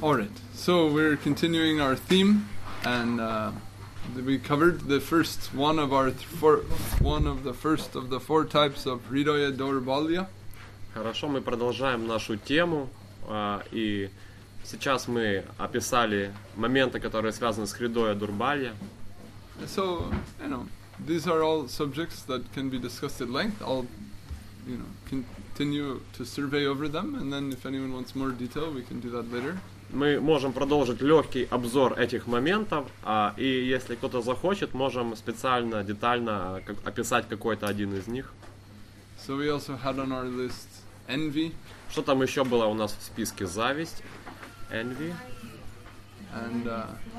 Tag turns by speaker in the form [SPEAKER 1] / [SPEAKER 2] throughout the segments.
[SPEAKER 1] Alright, so we're continuing our theme, and we covered the first one of the first of the four types of Hridaya Daurbalya.
[SPEAKER 2] Хорошо, мы продолжаем нашу тему, и сейчас мы описали моменты, которые связаны с Хридоя Дурбалья.
[SPEAKER 1] So, these are all subjects that can be discussed at length. I'll, continue to survey over them, and then if anyone wants more detail, we can do that later.
[SPEAKER 2] Мы можем продолжить легкий обзор этих моментов, и если кто-то захочет, можем специально, детально описать какой-то один из них.
[SPEAKER 1] So we also had on our list envy.
[SPEAKER 2] Что там еще было у нас в списке? Зависть, envy.
[SPEAKER 1] And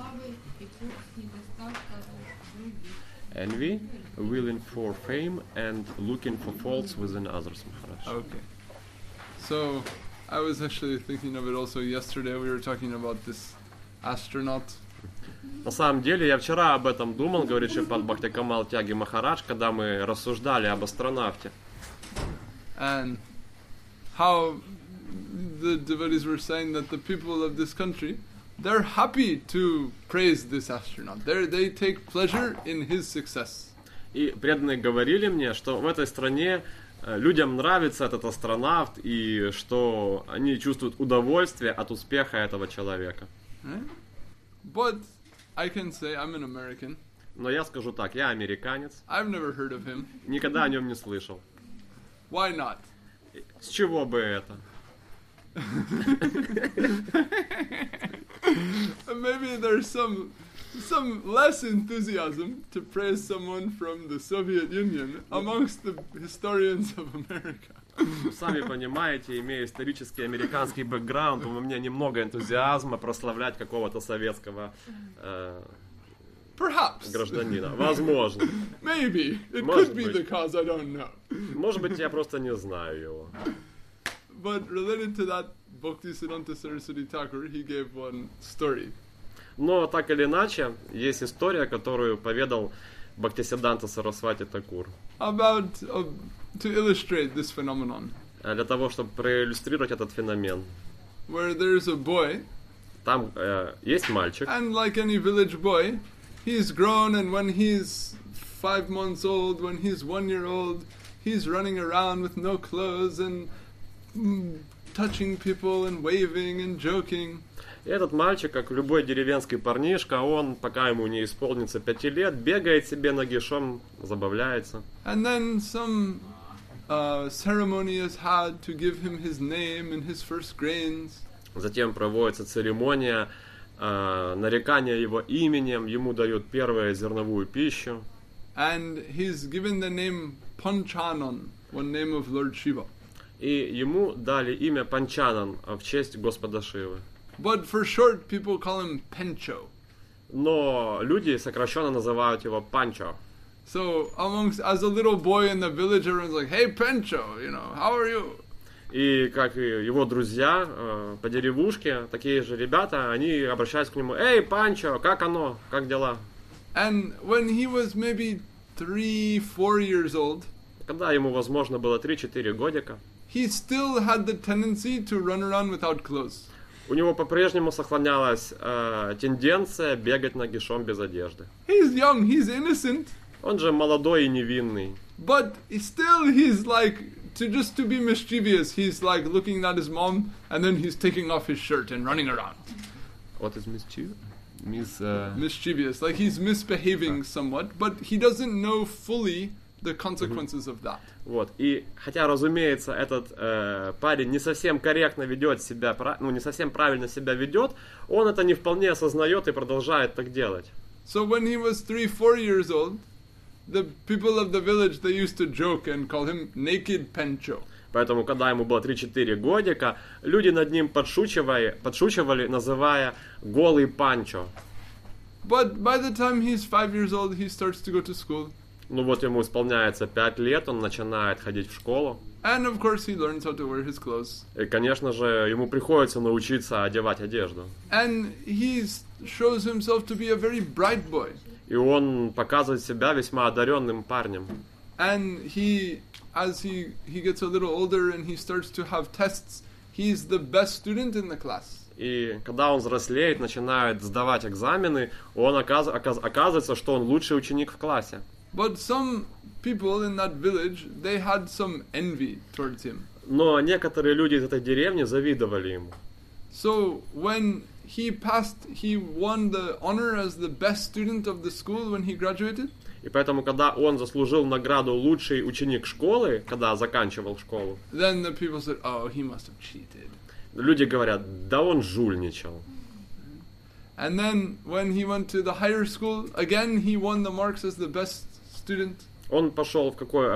[SPEAKER 2] envy, willing for fame and looking for faults within others.
[SPEAKER 1] Okay. So I was actually thinking of it also yesterday. We were talking about this astronaut.
[SPEAKER 2] На самом деле, я вчера об этом думал, говорит Шрипад Бхактикамал Тяги Махарадж, когда мы рассуждали об астронавте.
[SPEAKER 1] And how the devotees were saying that the people of this country, they're happy to praise this astronaut. They take pleasure in his success.
[SPEAKER 2] И преданные говорили мне, что в этой стране людям нравится этот астронавт, и что они чувствуют удовольствие от успеха этого человека.
[SPEAKER 1] Right? But I can say I'm an American.
[SPEAKER 2] Но я скажу так, я американец.
[SPEAKER 1] I've never heard of him.
[SPEAKER 2] Никогда о нем не слышал.
[SPEAKER 1] Why not?
[SPEAKER 2] С чего бы это?
[SPEAKER 1] Maybe there's some less enthusiasm to praise someone from the Soviet Union amongst the historians of America.
[SPEAKER 2] Сами понимаете, имея исторический американский бэкграунд, у меня немного энтузиазма прославлять какого-то советского гражданина. Возможно.
[SPEAKER 1] Maybe. It could be the cause, I don't know.
[SPEAKER 2] Может быть, я просто не знаю его.
[SPEAKER 1] But related to that, Bhaktisiddhanta Saraswati Thakur, he gave one story.
[SPEAKER 2] Но так или иначе, есть история, которую поведал Бхактисиддханта Сарасвати Такур.
[SPEAKER 1] About to illustrate this phenomenon.
[SPEAKER 2] Для того, чтобы проиллюстрировать этот феномен.
[SPEAKER 1] Where there's a boy.
[SPEAKER 2] Там есть мальчик.
[SPEAKER 1] And like any village boy, he's grown, and when he's 5 months old, when he's 1 year old, he's running around with no clothes and touching people and waving and joking.
[SPEAKER 2] И этот мальчик, как любой деревенский парнишка, он, пока ему не исполнится 5 лет, бегает себе нагишом, забавляется.
[SPEAKER 1] And then some ceremony is had to give him his name and his first grains.
[SPEAKER 2] Затем проводится церемония нарекания его именем, ему дают первую зерновую пищу.
[SPEAKER 1] And he's given the name Panchanan, one name of Lord Shiva.
[SPEAKER 2] И ему дали имя Панчанан в честь Господа Шивы.
[SPEAKER 1] But for short, people call him Pencho.
[SPEAKER 2] Но люди сокращенно называют его Панчо.
[SPEAKER 1] So as a little boy in the village, everyone's like, "Hey, Pencho, how are you?"
[SPEAKER 2] И как и его друзья по деревушке, такие же ребята, они обращаются к нему: "Эй, Панчо, как оно, как дела?"
[SPEAKER 1] And when he was maybe 3-4 years old,
[SPEAKER 2] когда ему, возможно, было 3-4 годика,
[SPEAKER 1] he still had the tendency to run around without clothes.
[SPEAKER 2] У него по-прежнему сохранялась тенденция бегать нагишом без одежды.
[SPEAKER 1] He's young, he's innocent.
[SPEAKER 2] Он же молодой и невинный.
[SPEAKER 1] But still he's like, to be mischievous, he's like looking at his mom, and then he's taking off his shirt and running around.
[SPEAKER 2] What is mischievous?
[SPEAKER 1] Mischievous, like he's misbehaving somewhat, but he doesn't know fully the consequences of that.
[SPEAKER 2] Вот. И хотя, разумеется, этот парень не совсем корректно ведет себя, не совсем правильно себя ведет, он это не вполне осознает и продолжает так делать.
[SPEAKER 1] So when he was 3-4 years old, the people of the village, they used to joke and call him Naked Pencho.
[SPEAKER 2] Поэтому, когда ему было 3-4 годика, люди над ним подшучивали, называя голый Панчо.
[SPEAKER 1] But by the time he's 5 years old, he starts to go to school.
[SPEAKER 2] Ну вот ему исполняется 5 лет, он начинает ходить в школу.
[SPEAKER 1] And of course he learns how to wear his clothes.
[SPEAKER 2] И, конечно же, ему приходится научиться одевать одежду.
[SPEAKER 1] And he shows himself to be a very bright boy.
[SPEAKER 2] И он показывает себя весьма одаренным парнем.
[SPEAKER 1] And as he gets a little older and he starts to have tests, he's the best student in the class.
[SPEAKER 2] И когда он взрослеет, начинает сдавать экзамены, он оказывается, что он лучший ученик в классе.
[SPEAKER 1] But some people in that village, they had some envy towards him.
[SPEAKER 2] Но некоторые люди из этой деревни завидовали ему.
[SPEAKER 1] So when he won the honor as the best student of the school when he graduated.
[SPEAKER 2] И поэтому, когда он заслужил награду лучший ученик школы, когда заканчивал школу,
[SPEAKER 1] Then the people said, "Oh, he must have cheated."
[SPEAKER 2] люди говорят, да он жульничал.
[SPEAKER 1] And then when he went to the higher school, again he won the marks as the best student.
[SPEAKER 2] Он пошел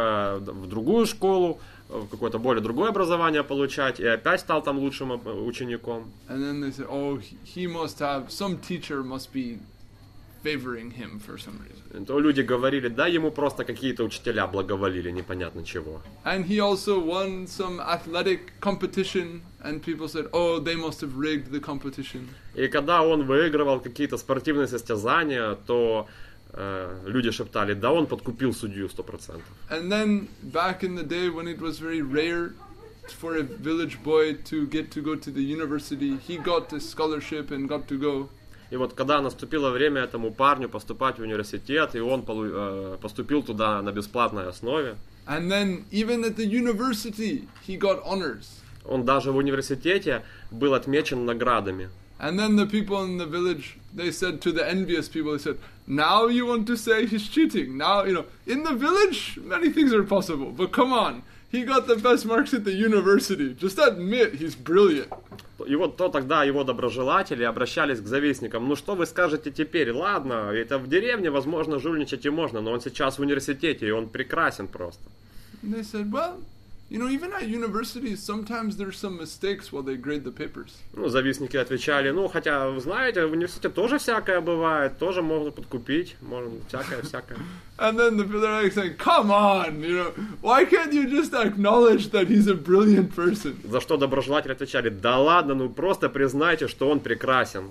[SPEAKER 2] в другую школу, в какое-то более другое образование получать, и опять стал там лучшим учеником.
[SPEAKER 1] And then they said, "Oh, he must have, some teacher must be favoring him for some reason."
[SPEAKER 2] То люди говорили, да, ему просто какие-то учителя благоволили, непонятно чего.
[SPEAKER 1] And he also won some athletic competition, and people said, "Oh, they must have rigged the competition."
[SPEAKER 2] И когда он выигрывал какие-то спортивные состязания, то люди шептали, да, он подкупил судью 100%.
[SPEAKER 1] And then back in the day when it was very rare for a village boy to go to the university, he got a scholarship and got to go.
[SPEAKER 2] И вот когда наступило время этому парню поступать в университет, и он поступил туда на бесплатной основе.
[SPEAKER 1] And then even at the university he got honors.
[SPEAKER 2] Он даже в университете был отмечен наградами.
[SPEAKER 1] And then the people in the village, they said to the envious people, they said, "Now you want to say he's cheating? Now, in the village, many things are possible. But come on, he got the best marks at the university. Just admit he's brilliant."
[SPEAKER 2] И вот тогда его доброжелатели обращались к завистникам. Ну что вы скажете теперь? Ладно, это в деревне, возможно, жульничать и можно, но он сейчас в университете, и он прекрасен просто.
[SPEAKER 1] And they said, "Well, even at universities, sometimes there's some mistakes while they grade the papers."
[SPEAKER 2] Ну, завистники отвечали, хотя, вы знаете, в университете тоже всякое бывает, тоже можно подкупить, можно всякое.
[SPEAKER 1] And then they're like saying, "Come on, why can't you just acknowledge that he's a brilliant person?"
[SPEAKER 2] За что доброжелатели отвечали, да ладно, просто признайте, что он прекрасен.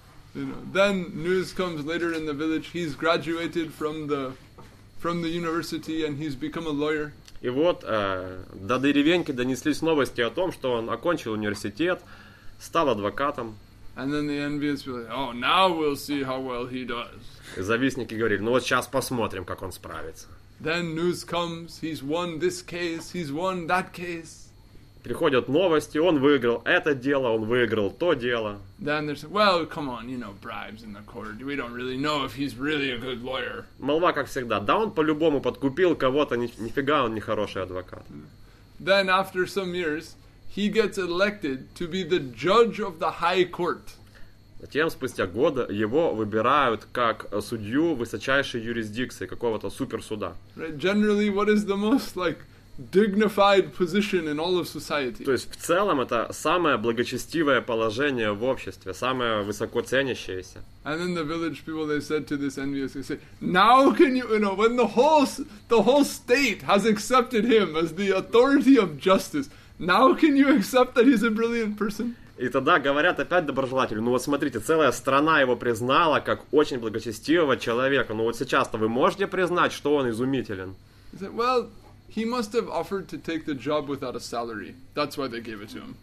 [SPEAKER 1] Then news comes later in the village, he's graduated from the university and he's become a lawyer.
[SPEAKER 2] И вот до деревеньки донеслись новости о том, что он окончил университет, стал адвокатом.
[SPEAKER 1] And then the envious were like, "Oh, now we'll see how well he does."
[SPEAKER 2] И завистники говорили, вот сейчас посмотрим, как он справится.
[SPEAKER 1] Then news comes, he's won this case, he's won that case.
[SPEAKER 2] Приходят новости, он выиграл это дело, он выиграл то дело.
[SPEAKER 1] Then there's, "Well, come on, bribes in the court. We don't really know if he's really a good lawyer."
[SPEAKER 2] Молва, как всегда, да он по-любому подкупил кого-то, нифига он не хороший адвокат.
[SPEAKER 1] Then after some years, he gets elected to be the judge of the high court.
[SPEAKER 2] Затем, спустя годы, его выбирают как судью высочайшей юрисдикции, какого-то суперсуда.
[SPEAKER 1] Right? Generally, what is the most dignified position in all of society?
[SPEAKER 2] То есть, в целом, это самое благочестивое положение в обществе, самое высоко ценящееся.
[SPEAKER 1] And then the village people, they said to this envious, they say, "Now can you, when the whole state has accepted him as the authority of justice, now can you accept that he's a brilliant person?"
[SPEAKER 2] И тогда говорят опять доброжелатели, вот смотрите, целая страна его признала как очень благочестивого человека. Вот сейчас-то вы можете признать, что он изумителен?
[SPEAKER 1] He said, "Well, he must have offered to take the job without a salary. That's why they gave it to him."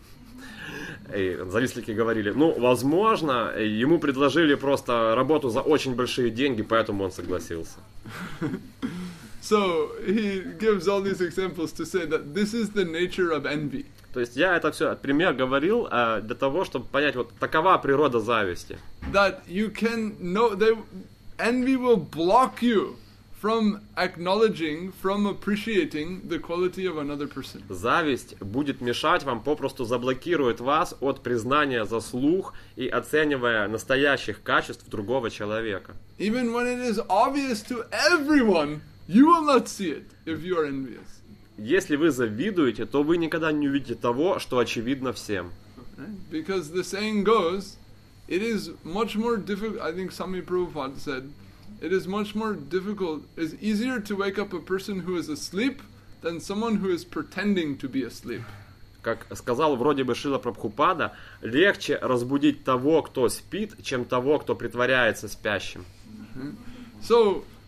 [SPEAKER 2] И завистники говорили, возможно, ему предложили просто работу за очень большие деньги, поэтому он согласился.
[SPEAKER 1] So he gives all these examples to say that this is the nature of envy.
[SPEAKER 2] То есть я это все пример говорил для того, чтобы понять, вот такова природа зависти.
[SPEAKER 1] That you can know, envy will block you from acknowledging, from appreciating the quality of another person.
[SPEAKER 2] Зависть будет мешать вам, попросту заблокирует вас от признания заслуг и оценивая настоящих качеств другого человека.
[SPEAKER 1] Even when it is obvious to everyone, you will not see it if you are envious.
[SPEAKER 2] Если вы завидуете, то вы никогда не увидите того, что очевидно всем.
[SPEAKER 1] Because the saying goes, it is much more difficult, I think Swami Prabhupada said, it is much more difficult, it's easier to wake up a person who is asleep than someone who is pretending to be asleep.
[SPEAKER 2] Как сказал вроде бы Шрила Прабхупада, легче разбудить того, кто спит, чем того, кто притворяется спящим.
[SPEAKER 1] So,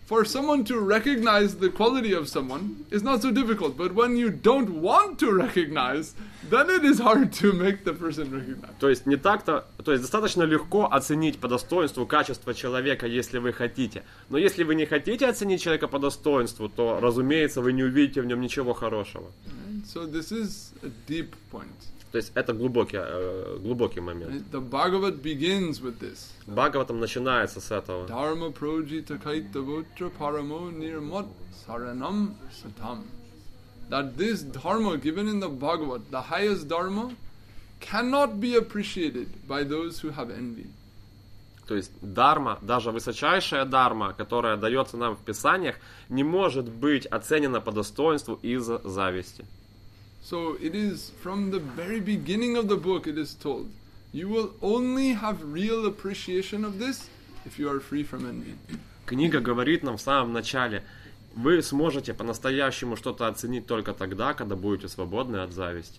[SPEAKER 1] For someone to recognize the quality of someone is not so difficult, but when you don't want to recognize, then it is hard to make the person recognize.
[SPEAKER 2] То есть достаточно легко оценить по достоинству качество человека, если вы хотите. Но если вы не хотите оценить человека по достоинству, то, разумеется, вы не увидите в нем ничего хорошего.
[SPEAKER 1] So this is a deep point.
[SPEAKER 2] То есть это глубокий момент.
[SPEAKER 1] The Bhagavad begins with this.
[SPEAKER 2] Бхагаватам начинается с этого.
[SPEAKER 1] Dharma projita kaita votra paramo nirmat saranam satam. That this dharma given in the Bhagavad, the highest dharma, cannot be appreciated by those who have envy.
[SPEAKER 2] То есть дарма, даже высочайшая дарма, которая дается нам в Писаниях, не может быть оценена по достоинству из-за зависти.
[SPEAKER 1] So it is from the very beginning of the book it is told, you will only have real appreciation of this if you are free from envy.
[SPEAKER 2] Книга говорит нам в самом начале, вы сможете по-настоящему что-то оценить только тогда, когда будете свободны от зависти.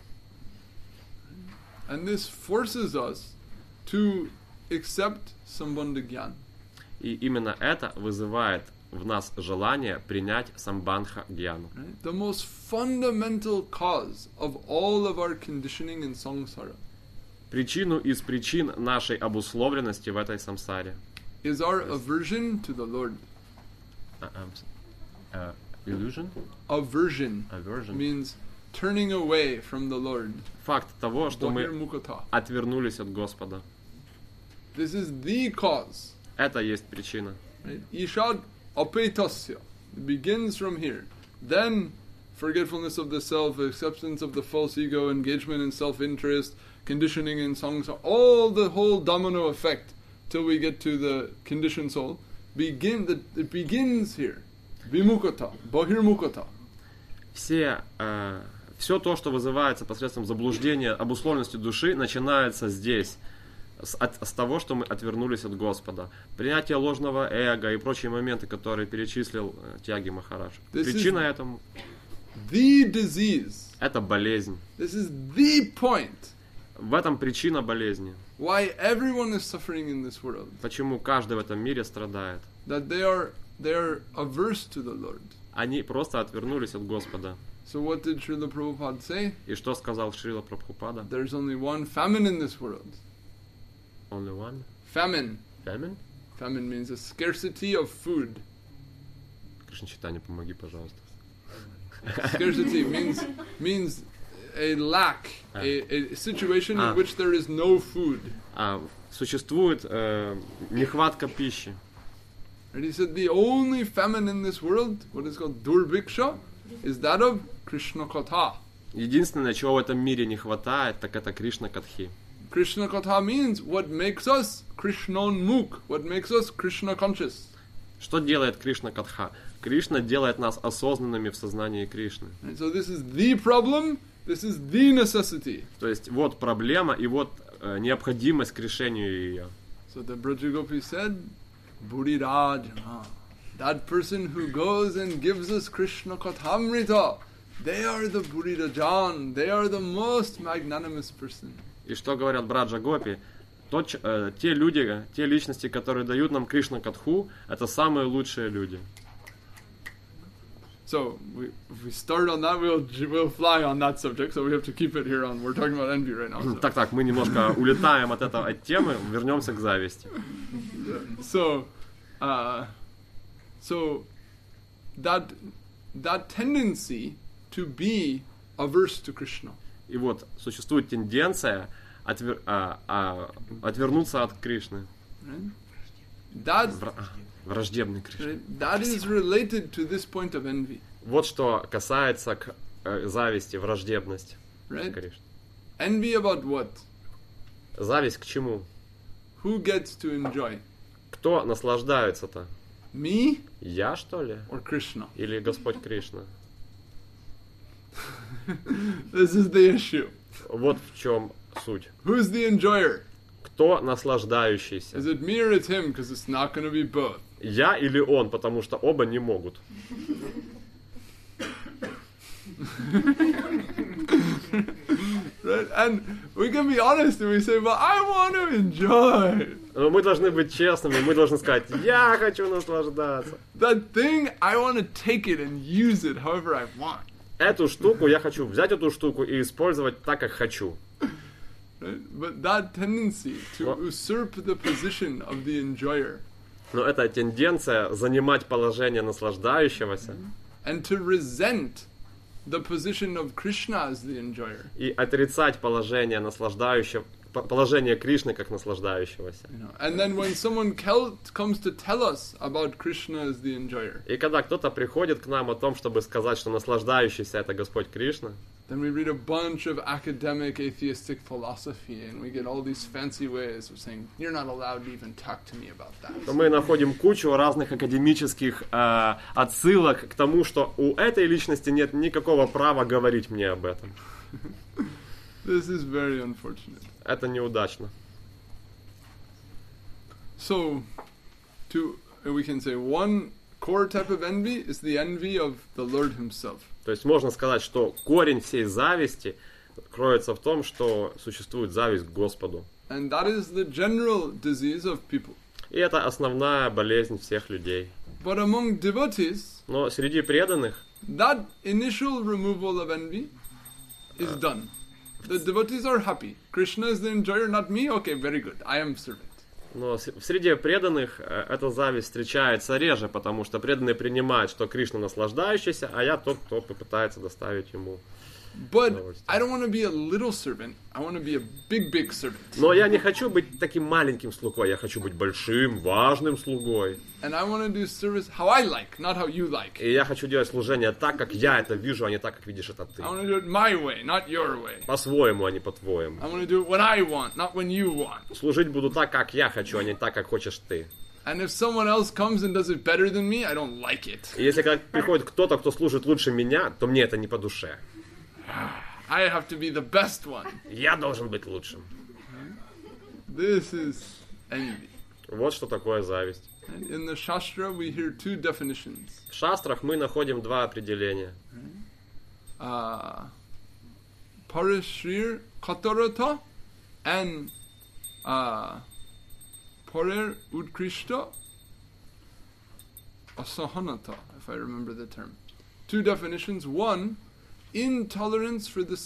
[SPEAKER 1] And this forces us to accept Sambandha Gyan.
[SPEAKER 2] И именно это вызывает в нас желание принять самбандха гьяну.
[SPEAKER 1] The most fundamental cause of all of our conditioning in samsara
[SPEAKER 2] Причину из причин нашей обусловленности в этой самсаре.
[SPEAKER 1] is our aversion to the Lord.
[SPEAKER 2] Illusion?
[SPEAKER 1] Aversion
[SPEAKER 2] Aversion.
[SPEAKER 1] means turning away from the Lord.
[SPEAKER 2] Факт того, что мы
[SPEAKER 1] Bahirmukata.
[SPEAKER 2] отвернулись от Господа.
[SPEAKER 1] This is the cause.
[SPEAKER 2] Это есть причина.
[SPEAKER 1] Right? Ishad apetasya. It begins from here. Then forgetfulness of the self, acceptance of the false ego, engagement in self-interest, conditioning in samsara, all the whole domino effect till we get to the conditioned soul. It begins here. Vimukata, bahirmukata.
[SPEAKER 2] Все то, что вызывается посредством заблуждения обусловленности души, начинается здесь. С того, что мы отвернулись от Господа. Принятие ложного эго и прочие моменты, которые перечислил Тяги Махарадж. Причина этому
[SPEAKER 1] the disease.
[SPEAKER 2] Это болезнь.
[SPEAKER 1] This is the point.
[SPEAKER 2] В этом причина болезни.
[SPEAKER 1] Why everyone is suffering in this world.
[SPEAKER 2] Почему каждый в этом мире страдает.
[SPEAKER 1] That they are averse to the Lord.
[SPEAKER 2] Они просто отвернулись от Господа.
[SPEAKER 1] So what did Srila Prabhupada say?
[SPEAKER 2] И что сказал Шрила Прабхупада?
[SPEAKER 1] There's only one famine in this world.
[SPEAKER 2] Only one?
[SPEAKER 1] Famine.
[SPEAKER 2] Famine?
[SPEAKER 1] Famine means a scarcity of food.
[SPEAKER 2] Кришна Чайтанья, помоги, пожалуйста.
[SPEAKER 1] Scarcity means a lack, a situation in which there is no food.
[SPEAKER 2] Существует нехватка пищи.
[SPEAKER 1] And he said the only famine in this world, what is called Durbiksha, is that of Krishna Katha.
[SPEAKER 2] Единственное, чего в этом мире не хватает, так это Кришна Катхи.
[SPEAKER 1] Krishna Katha means what makes us Krishnonmukh, what makes us Krishna conscious.
[SPEAKER 2] Что делает Кришна Катха? Кришна делает нас осознанными в сознании Кришны.
[SPEAKER 1] And so this is the problem, this is the necessity.
[SPEAKER 2] То есть вот проблема и вот необходимость к решению ее.
[SPEAKER 1] So the Brajagopi said, Burirajana, that person who goes and gives us Krishna Kathamrita, they are the Burirajan, they are the most magnanimous person.
[SPEAKER 2] И что говорят Браджа Гопи? Те люди, те личности, которые дают нам Кришна Катху, это самые лучшие люди.
[SPEAKER 1] So if we start on that, we'll fly on that subject. So we have to keep it here on. We're talking about envy right now. So.
[SPEAKER 2] Так, мы немножко улетаем от этой темы, вернемся к зависти.
[SPEAKER 1] So that tendency to be averse to Krishna.
[SPEAKER 2] И вот существует тенденция отвернуться от Кришны. Враждебный Кришна.
[SPEAKER 1] That is related to this point of envy.
[SPEAKER 2] Вот что касается к зависти, враждебность
[SPEAKER 1] Right?
[SPEAKER 2] Кришны.
[SPEAKER 1] Envy about what?
[SPEAKER 2] Зависть к чему?
[SPEAKER 1] Who gets to enjoy?
[SPEAKER 2] Кто наслаждается-то?
[SPEAKER 1] Me
[SPEAKER 2] Я, что ли?
[SPEAKER 1] or Krishna?
[SPEAKER 2] Или Господь Кришна?
[SPEAKER 1] This is the issue.
[SPEAKER 2] Вот в чем суть.
[SPEAKER 1] Who's the enjoyer?
[SPEAKER 2] Кто наслаждающийся?
[SPEAKER 1] Is it me or it's him? Because it's not going to be both.
[SPEAKER 2] Я или он, потому что оба не могут.
[SPEAKER 1] Right? And we can be honest and we say, well, I want to enjoy.
[SPEAKER 2] Но мы должны быть честными, мы должны сказать, я хочу наслаждаться.
[SPEAKER 1] That thing, I want to take it and use it however I want.
[SPEAKER 2] Эту штуку, я хочу взять эту штуку и использовать так, как хочу.
[SPEAKER 1] Right? But that tendency to usurp the position of the enjoyer
[SPEAKER 2] Но эта тенденция занимать положение наслаждающегося
[SPEAKER 1] and to resent the position of Krishna as the enjoyer.
[SPEAKER 2] и отрицать положение наслаждающего, положение Кришны как наслаждающегося.
[SPEAKER 1] You know, and then when someone comes to tell us about Krishna as the enjoyer,
[SPEAKER 2] И когда кто-то приходит к нам о том, чтобы сказать, что наслаждающийся это Господь Кришна,
[SPEAKER 1] then we read a bunch of academic atheistic philosophy and we get all these fancy ways of saying, you're not allowed to even talk to me about that.
[SPEAKER 2] то мы находим кучу разных академических отсылок к тому, что у этой личности нет никакого права говорить мне об этом.
[SPEAKER 1] This is very unfortunate.
[SPEAKER 2] Это неудачно.
[SPEAKER 1] So, we can say one core type of envy is the envy of the Lord Himself.
[SPEAKER 2] То есть можно сказать, что корень всей зависти кроется в том, что существует зависть к Господу.
[SPEAKER 1] And that is the general disease of people.
[SPEAKER 2] И это основная болезнь всех людей.
[SPEAKER 1] But among devotees,
[SPEAKER 2] Но среди преданных
[SPEAKER 1] that initial removal of envy is done. The devotees are happy. Krishna is the enjoyer, not me. Okay, very good. I am servant.
[SPEAKER 2] Но в среде преданных эта зависть встречается реже, потому что преданные принимают, что Кришна наслаждающийся, а я тот, кто попытается доставить ему.
[SPEAKER 1] But I don't want to be a little servant. I want to be a big, big servant.
[SPEAKER 2] Но я не хочу быть таким маленьким слугой, я хочу быть большим, важным слугой.
[SPEAKER 1] And I want to do service how I like, not how you like.
[SPEAKER 2] И я хочу делать служение так, как я это вижу, а не так, как видишь это ты.
[SPEAKER 1] I want to do it my way, not your way.
[SPEAKER 2] По-своему, а не по-твоему.
[SPEAKER 1] I want to do it when I want, not when you want.
[SPEAKER 2] Служить буду так, как я хочу, а не так, как хочешь ты.
[SPEAKER 1] And if someone else comes and does it better than me, I don't like it.
[SPEAKER 2] И если приходит кто-то, кто служит лучше меня, то мне это не по душе.
[SPEAKER 1] I have to be the best one.
[SPEAKER 2] Я должен быть лучшим.
[SPEAKER 1] This is envy.
[SPEAKER 2] Вот что такое зависть.
[SPEAKER 1] And in the Shastra, we hear two definitions.
[SPEAKER 2] В шастрах мы находим два определения.
[SPEAKER 1] Parishrir Katarata and Parir Udkrishta Asahanata, if I remember the term. Two definitions. One, intolerance for the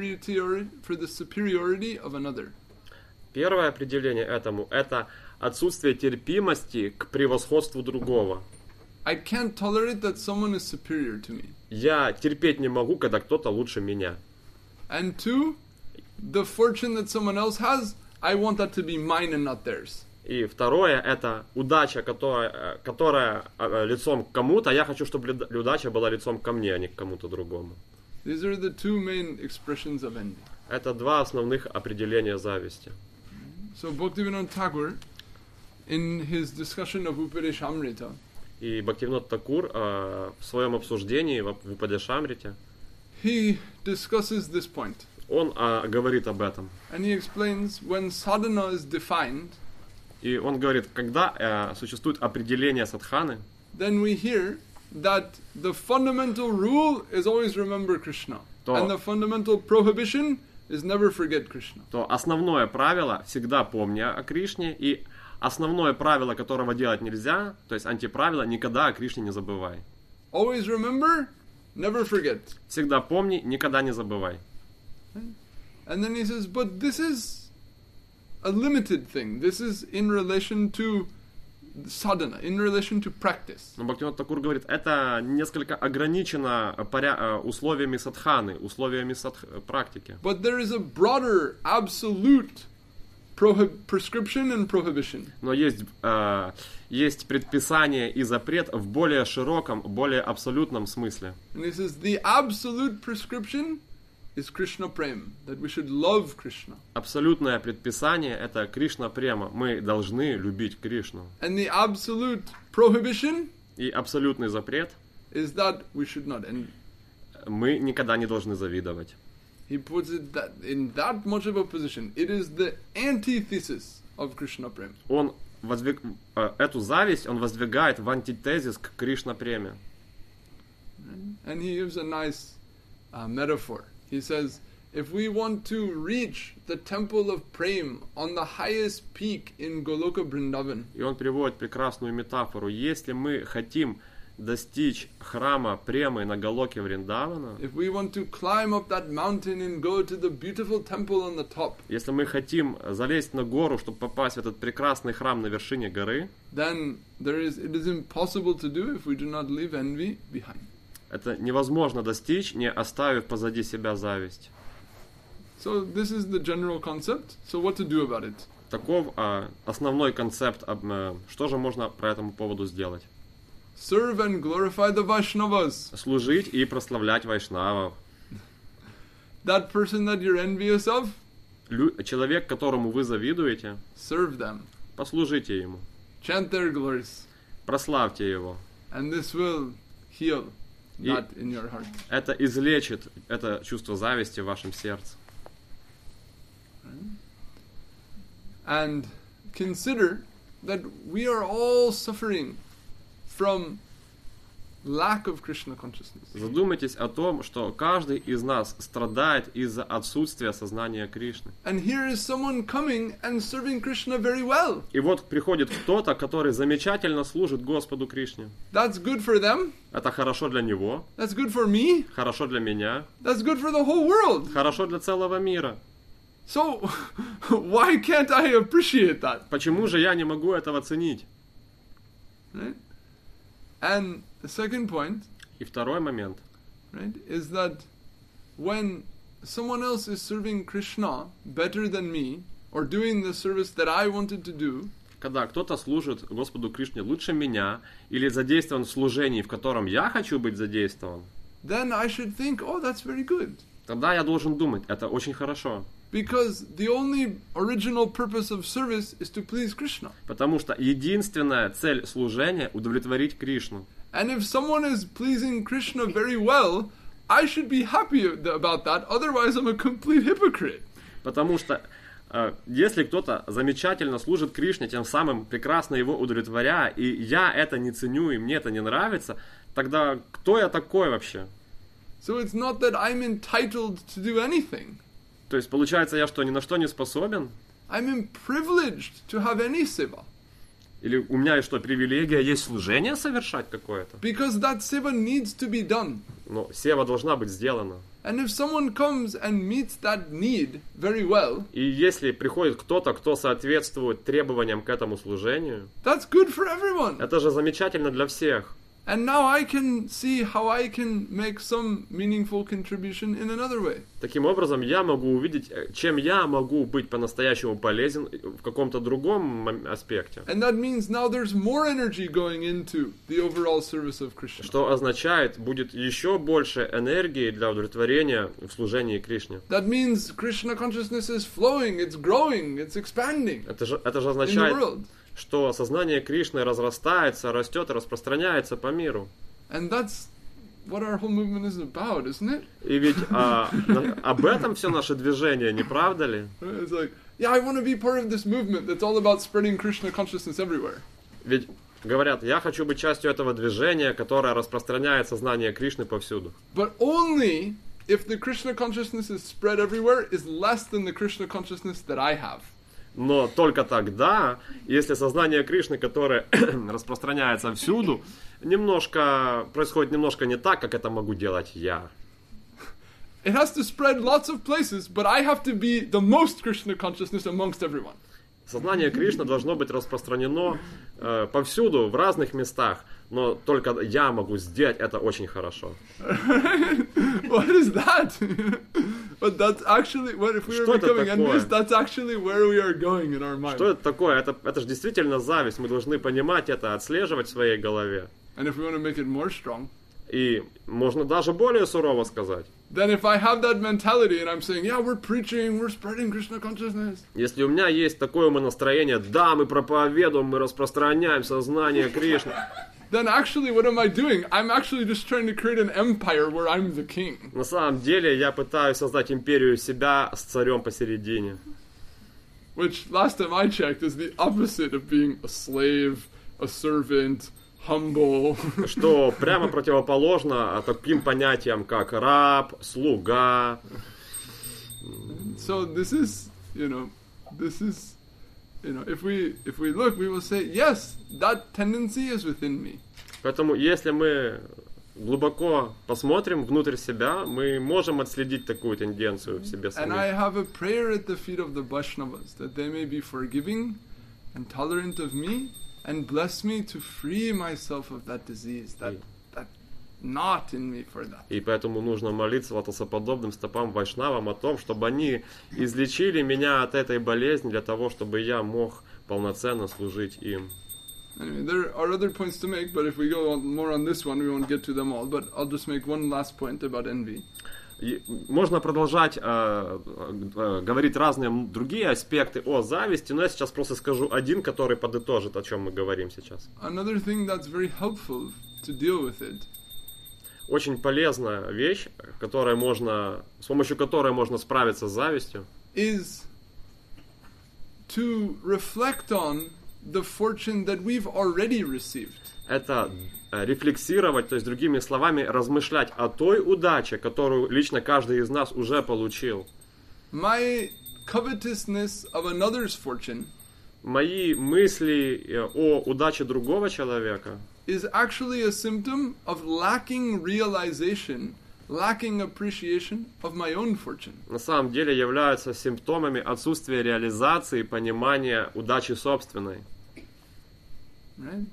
[SPEAKER 1] superiority of another.
[SPEAKER 2] Первое определение этому – это отсутствие терпимости к превосходству другого.
[SPEAKER 1] I can't tolerate that someone is superior to me.
[SPEAKER 2] Я терпеть не могу, когда кто-то лучше меня.
[SPEAKER 1] And two, the fortune that someone else has, I want that to be mine and not theirs.
[SPEAKER 2] И второе – это удача, которая лицом к кому-то, а я хочу, чтобы удача была лицом ко мне, а не к кому-то другому.
[SPEAKER 1] These are the two main expressions of envy.
[SPEAKER 2] Это два основных определения зависти.
[SPEAKER 1] So Bhaktivinoda Thakur, in his discussion of Upadeshamrita,
[SPEAKER 2] И Бхактивинод Такур в своем обсуждении в Упадешамрите
[SPEAKER 1] he discusses this point.
[SPEAKER 2] он говорит об этом.
[SPEAKER 1] And he explains when sadhana is defined,
[SPEAKER 2] И он говорит, когда существует определение садханы,
[SPEAKER 1] then we hear that the fundamental rule is always remember Krishna. And the fundamental prohibition is never forget Krishna.
[SPEAKER 2] то основное правило всегда помни о Кришне, и основное правило, которого делать нельзя, то есть антиправило, никогда о Кришне не забывай.
[SPEAKER 1] Always remember, never forget.
[SPEAKER 2] Всегда помни, никогда не забывай.
[SPEAKER 1] And then he says, but this is a limited thing. This is in relation to sadhana, in relation to practice.
[SPEAKER 2] Но Бхактивинод Такур говорит, это несколько ограничено условиями садханы, условиями практики.
[SPEAKER 1] But there is a broader, absolute prescription and prohibition.
[SPEAKER 2] Но есть предписание и запрет в более широком, более абсолютном смысле.
[SPEAKER 1] And he says the absolute prescription is Krishna Prem, that we should love Krishna.
[SPEAKER 2] Абсолютное предписание – это Кришна Према. Мы должны любить Кришну.
[SPEAKER 1] And the absolute prohibition
[SPEAKER 2] И абсолютный запрет
[SPEAKER 1] is that we should not envy.
[SPEAKER 2] мы никогда не должны завидовать.
[SPEAKER 1] He puts it that in that much of a position. It is the antithesis of Krishna Prem.
[SPEAKER 2] Он эту зависть он воздвигает в антитезис к Кришна Преме.
[SPEAKER 1] And he gives a nice metaphor. He says, if we want to reach the temple of Prem on the highest peak in Goloka Vrindavan,
[SPEAKER 2] И он приводит прекрасную метафору. Если мы хотим достичь храма Премы на Галоке Вриндавана,
[SPEAKER 1] if we want to climb up that mountain and go to the beautiful temple on the top,
[SPEAKER 2] если мы хотим залезть на гору, чтобы попасть в этот прекрасный храм на вершине горы,
[SPEAKER 1] then it is impossible to do if we do not leave envy behind.
[SPEAKER 2] это невозможно достичь, не оставив позади себя зависть.
[SPEAKER 1] So this is the general concept. So what to do about it?
[SPEAKER 2] Таков основной концепт, что же можно по этому поводу сделать.
[SPEAKER 1] Serve and glorify the Vaishnavas.
[SPEAKER 2] Служить и прославлять вайшнавов.
[SPEAKER 1] That person that you're envious of,
[SPEAKER 2] Человек, которому вы завидуете,
[SPEAKER 1] serve them.
[SPEAKER 2] послужите ему,
[SPEAKER 1] Chant their glories.
[SPEAKER 2] прославьте его.
[SPEAKER 1] And this will heal that in your heart.
[SPEAKER 2] Это излечит это чувство зависти в вашем сердце.
[SPEAKER 1] And consider that we are all suffering from lack of Krishna consciousness.
[SPEAKER 2] Задумайтесь о том, что каждый из нас страдает из-за отсутствия сознания Кришны.
[SPEAKER 1] And here is someone coming and serving Krishna very well.
[SPEAKER 2] И вот приходит кто-то, который замечательно служит Господу Кришне.
[SPEAKER 1] That's good for them.
[SPEAKER 2] Это хорошо для него,
[SPEAKER 1] That's good for me.
[SPEAKER 2] хорошо для меня,
[SPEAKER 1] That's good for the whole world.
[SPEAKER 2] хорошо для целого мира.
[SPEAKER 1] So, why can't I appreciate that?
[SPEAKER 2] Почему же я не могу этого ценить?
[SPEAKER 1] Right? And the second point,
[SPEAKER 2] И второй момент.
[SPEAKER 1] right, is that when someone else is serving Krishna better than me, or doing the service that I wanted to do,
[SPEAKER 2] Когда кто-то служит Господу Кришне лучше меня, или задействован в служении, в котором я хочу быть задействован,
[SPEAKER 1] then I should think, oh, that's very good.
[SPEAKER 2] тогда я должен думать, это очень хорошо.
[SPEAKER 1] Because the only original purpose of service is to please Krishna.
[SPEAKER 2] Потому что единственная цель служения – удовлетворить Кришну.
[SPEAKER 1] And if someone is pleasing Krishna very well, I should be happy about that, otherwise I'm a complete hypocrite.
[SPEAKER 2] Потому что если кто-то замечательно служит Кришне, тем самым прекрасно его удовлетворяя, и я это не ценю, и мне это не нравится, тогда кто я такой вообще?
[SPEAKER 1] So it's not that I'm entitled to do anything.
[SPEAKER 2] То есть получается, я что, ни на что не способен?
[SPEAKER 1] I'm privileged to have any seva.
[SPEAKER 2] Или у меня что, привилегия есть служение совершать какое-то?
[SPEAKER 1] Because that seva needs to be done.
[SPEAKER 2] Но сева должна быть сделана.
[SPEAKER 1] And if someone comes and meets that need very well,
[SPEAKER 2] И если приходит кто-то, кто соответствует требованиям к этому служению,
[SPEAKER 1] that's good for everyone.
[SPEAKER 2] это же замечательно для всех.
[SPEAKER 1] And now I can see how I can make some meaningful contribution in another way.
[SPEAKER 2] Таким образом, я могу увидеть, чем я могу быть по-настоящему полезен в каком-то другом аспекте.
[SPEAKER 1] And that means now there's more energy going into the overall service of Krishna.
[SPEAKER 2] Что означает, будет еще больше энергии для удовлетворения в служении Кришне.
[SPEAKER 1] That means Krishna consciousness is flowing, it's growing, it's expanding
[SPEAKER 2] Это же
[SPEAKER 1] in the
[SPEAKER 2] означает,
[SPEAKER 1] world.
[SPEAKER 2] что сознание Кришны разрастается, растет и распространяется по миру.
[SPEAKER 1] And that's what our whole movement is about, isn't it?
[SPEAKER 2] И ведь об этом все наше движение, не правда ли?
[SPEAKER 1] It's like, yeah, I want to be part of this movement that's all about spreading Krishna consciousness everywhere.
[SPEAKER 2] Ведь говорят, я хочу быть частью этого движения, которое распространяет сознание Кришны повсюду.
[SPEAKER 1] But only if the Krishna consciousness is spread everywhere is less than the Krishna consciousness that I have.
[SPEAKER 2] Но только тогда, если сознание Кришны, которое распространяется всюду, происходит немножко не так, как это могу делать я.
[SPEAKER 1] It has to spread lots of places, but I have to be the most Krishna consciousness amongst everyone.
[SPEAKER 2] Сознание Кришны должно быть распространено повсюду, в разных местах, но только я могу сделать это очень хорошо.
[SPEAKER 1] What is that? But that's actually, what if we are becoming envious, that's actually where we are going in our mind.
[SPEAKER 2] Что это такое? Это же действительно зависть. Мы должны понимать это, отслеживать в своей голове.
[SPEAKER 1] And if we want to make it more strong,
[SPEAKER 2] И можно даже более сурово сказать.
[SPEAKER 1] then if I have that mentality and I'm saying, yeah, we're preaching, we're spreading Krishna consciousness,
[SPEAKER 2] Если у меня есть такое умонастроение, да, мы проповедуем, мы распространяем сознание Кришны,
[SPEAKER 1] then actually what am I doing? I'm actually just trying to create an empire where I'm the king.
[SPEAKER 2] на самом деле я пытаюсь создать империю себя с царем посередине.
[SPEAKER 1] Which, last time I checked, is the opposite of being a slave, a servant, humble.
[SPEAKER 2] Что прямо противоположно таким понятиям, как раб, слуга.
[SPEAKER 1] So this is, if we look, we will say, yes, that tendency is within me.
[SPEAKER 2] Поэтому, если мы глубоко посмотрим внутрь себя, мы можем отследить такую тенденцию в себе
[SPEAKER 1] And I
[SPEAKER 2] самих.
[SPEAKER 1] have a prayer at the feet of the Vaishnavas that they may be forgiving and tolerant of me and bless me to free myself of that disease, that not in me for that.
[SPEAKER 2] И поэтому нужно молиться лотосоподобным стопам вайшнавам о том, чтобы они излечили меня от этой болезни, для того, чтобы я мог полноценно служить им.
[SPEAKER 1] Anyway, there are other points to make, but if we go on more on this one, we won't get to them all. But I'll just make one last point about envy.
[SPEAKER 2] И можно продолжать говорить разные другие аспекты о зависти, но я сейчас просто скажу один, который подытожит, о чем мы говорим сейчас.
[SPEAKER 1] Another thing that's very helpful to deal with it
[SPEAKER 2] Очень полезная вещь, с помощью которой можно справиться с завистью,
[SPEAKER 1] is to reflect on the fortune that we've already received.
[SPEAKER 2] это рефлексировать, то есть, другими словами, размышлять о той удаче, которую лично каждый из нас уже получил.
[SPEAKER 1] My covetousness of another's fortune
[SPEAKER 2] Мои мысли о удаче другого человека
[SPEAKER 1] is actually a symptom of lacking realization, lacking appreciation of my own fortune.
[SPEAKER 2] на самом деле являются симптомами отсутствия реализации и понимания удачи собственной.
[SPEAKER 1] Right?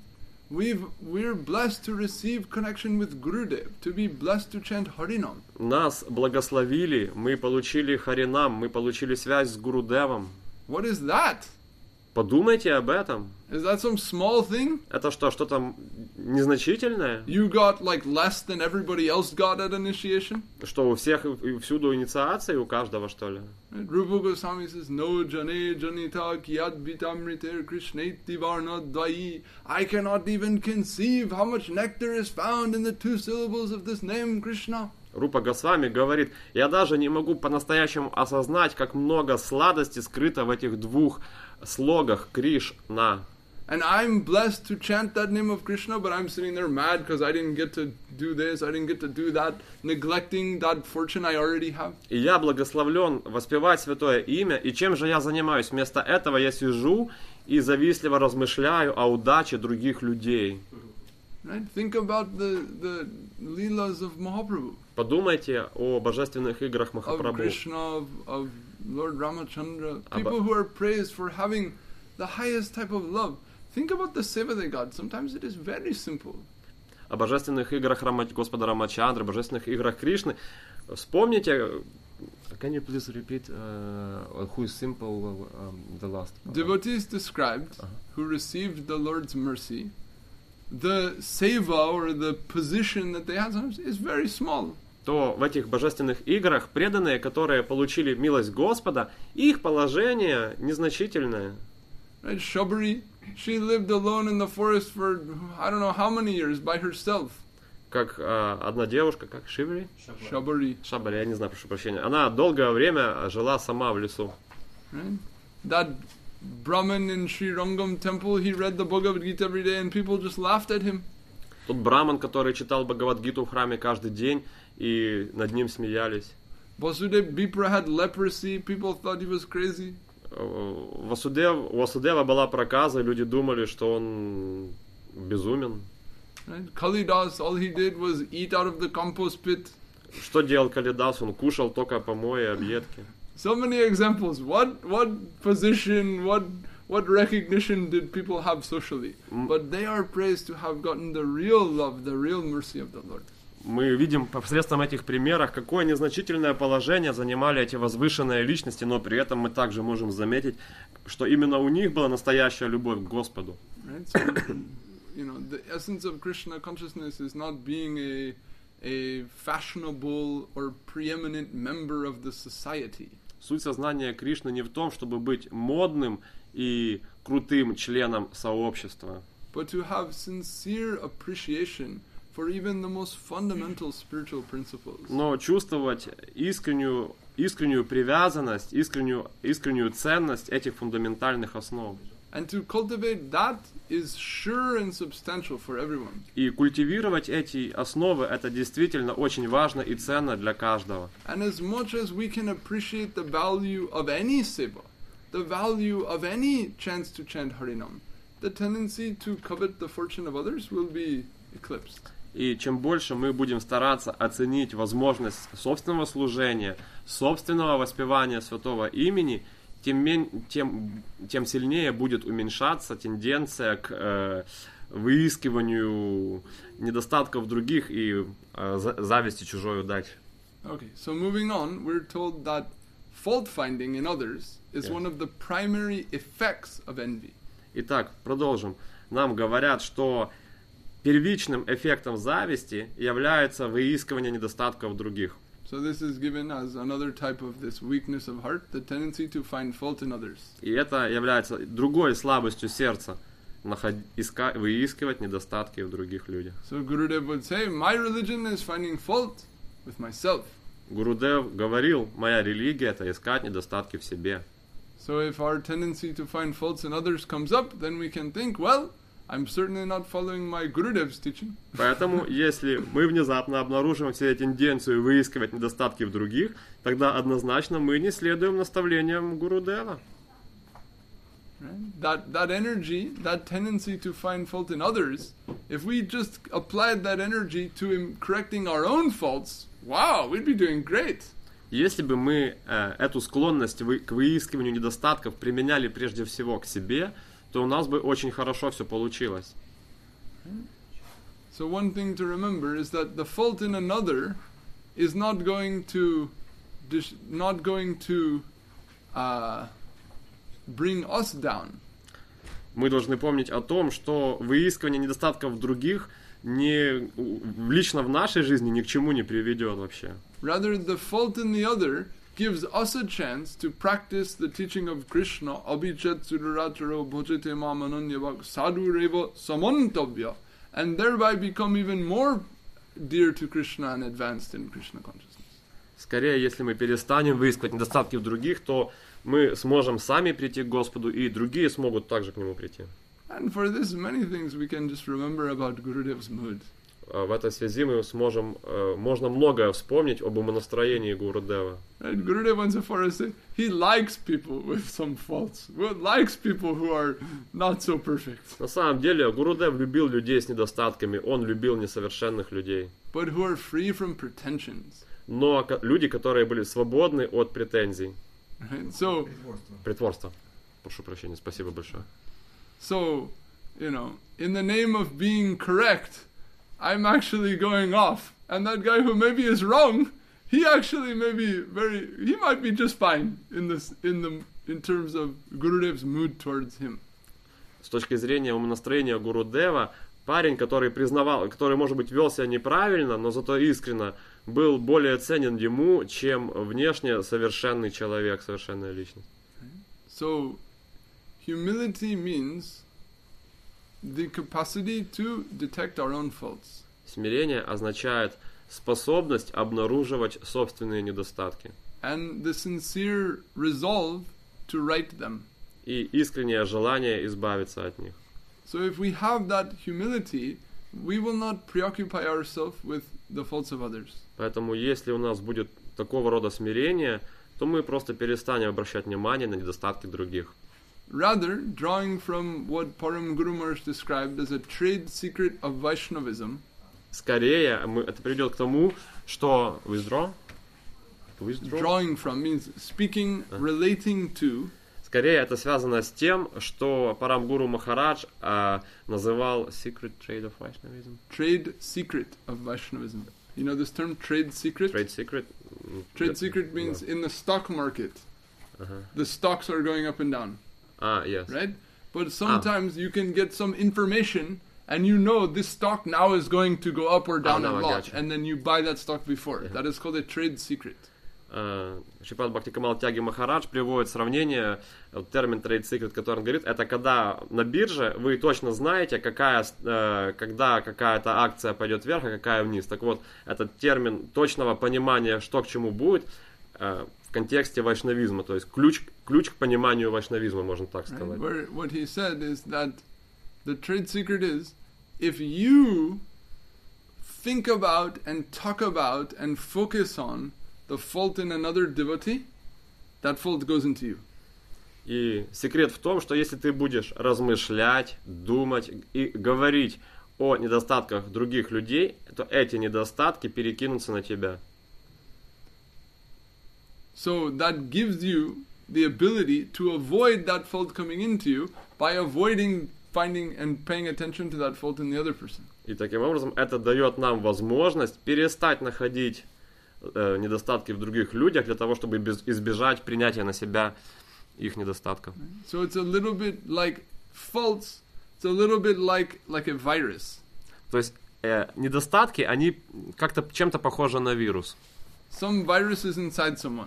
[SPEAKER 1] We're blessed to receive connection with Gurudev, to be blessed to chant Harinam.
[SPEAKER 2] Нас благословили, мы получили Харинам, мы получили связь с Гурудевом.
[SPEAKER 1] What is that?
[SPEAKER 2] Подумайте об этом.
[SPEAKER 1] Is that some small thing?
[SPEAKER 2] Это что-то незначительное?
[SPEAKER 1] You got like less than everybody else got at initiation?
[SPEAKER 2] Что у всех и всюду инициации, у каждого, что ли?
[SPEAKER 1] Right? Rupa Goswami says, No jane janita kiyad bitamriter krishneti varna dvai. I cannot even conceive how much nectar is found in the two syllables of this name, Krishna.
[SPEAKER 2] Рупа Госвами говорит, я даже не могу по-настоящему осознать, как много сладости скрыто в этих двух слогах Кришна.
[SPEAKER 1] And I'm blessed to chant that name of Krishna, but I'm sitting there mad because I didn't get to do this, I didn't get to do that, neglecting that fortune I already have.
[SPEAKER 2] И я благословлен воспевать святое имя, и чем же я занимаюсь? Вместо этого я сижу и завистливо размышляю о удаче других людей.
[SPEAKER 1] Right? Think about the leelas of Mahaprabhu,
[SPEAKER 2] Подумайте о божественных играх
[SPEAKER 1] of
[SPEAKER 2] Махапрабху,
[SPEAKER 1] Krishna, of Lord Ramachandra, people who are praised for having the highest type of love. Think about the seva they got. Sometimes it is very simple.
[SPEAKER 2] о божественных играх Господа Рамачандры, божественных играх Кришны. Вспомните. Can you please repeat who is simple the last?
[SPEAKER 1] Devotees described who received the Lord's mercy, the seva or the position that they had sometimes is very small.
[SPEAKER 2] То в этих божественных играх преданные, которые получили милость Господа, их положение незначительное.
[SPEAKER 1] Right? Shabari, she lived alone in the forest for I don't know how many years by herself.
[SPEAKER 2] Как одна девушка, как Шибри?
[SPEAKER 1] Shabari.
[SPEAKER 2] Шабари, я не знаю, прошу прощения. Она долгое время жила сама в лесу.
[SPEAKER 1] Right? That Brahmin in Sri Rangam temple, he read the Bhagavad Gita every day and people just laughed at him.
[SPEAKER 2] Тот браман, который читал Бхагавад-гиту в храме каждый день, и над ним смеялись.
[SPEAKER 1] Vasudeva Vipra had leprosy, people thought he was crazy.
[SPEAKER 2] У Васудева была проказа, и люди думали, что он безумен.
[SPEAKER 1] Right? Kalidas, all he did was eat out of the compost pit.
[SPEAKER 2] Что делал Калидас? Он кушал только помои и объедки.
[SPEAKER 1] So many examples. What position, what recognition did people have socially? But they are praised to have gotten the real love, the real mercy of the Lord.
[SPEAKER 2] Мы видим посредством этих примеров, какое незначительное положение занимали эти возвышенные личности, но при этом мы также можем заметить, что именно у них была настоящая любовь к Господу.
[SPEAKER 1] Right? So, the essence of Krishna consciousness is not being a fashionable or preeminent member of the society.
[SPEAKER 2] Суть сознания Кришны не в том, чтобы быть модным и крутым членом сообщества,
[SPEAKER 1] But to have sincere appreciation for even the most fundamental spiritual principles.
[SPEAKER 2] но чувствовать искреннюю привязанность, искреннюю ценность этих фундаментальных основ.
[SPEAKER 1] And to cultivate that is sure and substantial for everyone.
[SPEAKER 2] И культивировать эти основы, это действительно очень важно и ценно для каждого.
[SPEAKER 1] And as much as we can appreciate the value of any seva, the value of any chance to chant Harinam, the tendency to covet the fortune of others will be eclipsed.
[SPEAKER 2] И чем больше мы будем стараться оценить возможность собственного служения, собственного воспевания святого имени, тем сильнее будет уменьшаться тенденция к выискиванию недостатков других и зависти чужой удачи.
[SPEAKER 1] Okay, so moving on, we're told that fault finding in others is one of the primary effects of envy.
[SPEAKER 2] Итак, продолжим. Нам говорят, что первичным эффектом зависти является выискивание недостатков других.
[SPEAKER 1] So this is given as another type of this weakness of heart, the tendency to find fault in others.
[SPEAKER 2] И это является другой слабостью сердца, выискивать недостатки в других людях.
[SPEAKER 1] So Gurudev would say, my religion is finding fault with myself.
[SPEAKER 2] Гурудев говорил, моя религия — это искать недостатки в себе.
[SPEAKER 1] So if our tendency to find faults in others comes up, then we can think, well, I'm certainly not following my Gurudev's teaching.
[SPEAKER 2] Поэтому, если мы внезапно обнаружим себе тенденцию выискивать недостатки в других, тогда однозначно мы не следуем наставлениям Гурудева.
[SPEAKER 1] Right? That energy, that tendency to find fault in others, if we just applied that energy to correcting our own faults, wow, we'd be doing great.
[SPEAKER 2] Если бы мы эту склонность к выискиванию недостатков применяли прежде всего к себе, то у нас бы очень хорошо все получилось.
[SPEAKER 1] So one thing to remember is that the fault in another is not going to bring us down.
[SPEAKER 2] Мы должны помнить о том, что выискивание недостатков в других лично в нашей жизни ни к чему не приведет вообще.
[SPEAKER 1] Rather, the fault in the other gives us a chance to practice the teaching of Krishna, abhichet sudarataro bhajate mamananyavak sadhureva samantavya, and thereby become even more dear to Krishna and advanced in Krishna consciousness.
[SPEAKER 2] Скорее, если мы перестанем выискивать недостатки в других, то мы сможем сами прийти к Господу, и другие смогут также к Нему прийти.
[SPEAKER 1] And for this, many things we can just remember about Gurudev's mood.
[SPEAKER 2] В этой связи можно многое вспомнить об умонастроении Гурудева.
[SPEAKER 1] Right? Gurudev once before us said he likes people with some faults. Likes people who are not so perfect.
[SPEAKER 2] На самом деле, Гурудев любил людей с недостатками, он любил несовершенных людей.
[SPEAKER 1] But who are free from pretensions.
[SPEAKER 2] Но люди, которые были свободны от претензий.
[SPEAKER 1] Right? So,
[SPEAKER 2] Притворства. Прошу прощения, спасибо большое.
[SPEAKER 1] So, in the name of being correct, I'm actually going off. And that guy who maybe is wrong, he actually he might be just fine in terms of Gurudev's mood towards him.
[SPEAKER 2] С точки зрения умонастроения Гурудева, парень, который, может быть, вел себя неправильно, но зато искренне, был более ценен ему, чем внешне совершенный человек, совершенная личность.
[SPEAKER 1] So, humility means the capacity to detect our own faults.
[SPEAKER 2] Смирение означает способность обнаруживать собственные недостатки.
[SPEAKER 1] And the sincere resolve to right them.
[SPEAKER 2] И искреннее желание избавиться от них.
[SPEAKER 1] So if we have that humility, we will not preoccupy ourselves with the faults of others.
[SPEAKER 2] Поэтому, если у нас будет такого рода смирение, то мы просто перестанем обращать внимание на недостатки других.
[SPEAKER 1] Rather, drawing from what Param Guru Maharaj described as a trade secret of Vaishnavism,
[SPEAKER 2] скорее, это приведет к тому, что
[SPEAKER 1] drawing from means speaking, relating to.
[SPEAKER 2] Скорее, это связано с тем, что Парам Гуру Махарадж называл secret trade of Vaishnavism.
[SPEAKER 1] Trade secret of Vaishnavism. You know this term, trade secret?
[SPEAKER 2] Trade secret?
[SPEAKER 1] Trade secret means in the stock market, the stocks are going up and down.
[SPEAKER 2] Yes.
[SPEAKER 1] Right? But sometimes you can get some information and this stock now is going to go up or down a lot. And then you buy that stock before. Yeah. That is called a trade secret.
[SPEAKER 2] Шрипад Бхактикамал Тяги Махарадж приводит сравнение, термин trade secret, который он говорит, это когда на бирже вы точно знаете, когда какая-то акция пойдет вверх, а какая вниз. Так вот, этот термин точного понимания, что к чему будет, в контексте вайшнавизма, то есть ключ к пониманию вайшнавизма, можно так сказать.
[SPEAKER 1] Where what he said is that the trade secret is if you think about and talk about and focus on the fault in another devotee, that fault goes into you.
[SPEAKER 2] И секрет в том, что если ты будешь размышлять, думать и говорить о недостатках других людей, то эти недостатки перекинутся на тебя.
[SPEAKER 1] So that gives you the ability to avoid that fault coming into you by avoiding finding and paying attention to that fault in the other person.
[SPEAKER 2] И таким образом это дает нам возможность перестать находить недостатки в других людях для того, чтобы избежать принятия на себя их недостатков.
[SPEAKER 1] So it's a little bit like faults. It's a little bit like a virus.
[SPEAKER 2] То есть недостатки, они как-то чем-то похожи на вирус.
[SPEAKER 1] Some virus is inside someone.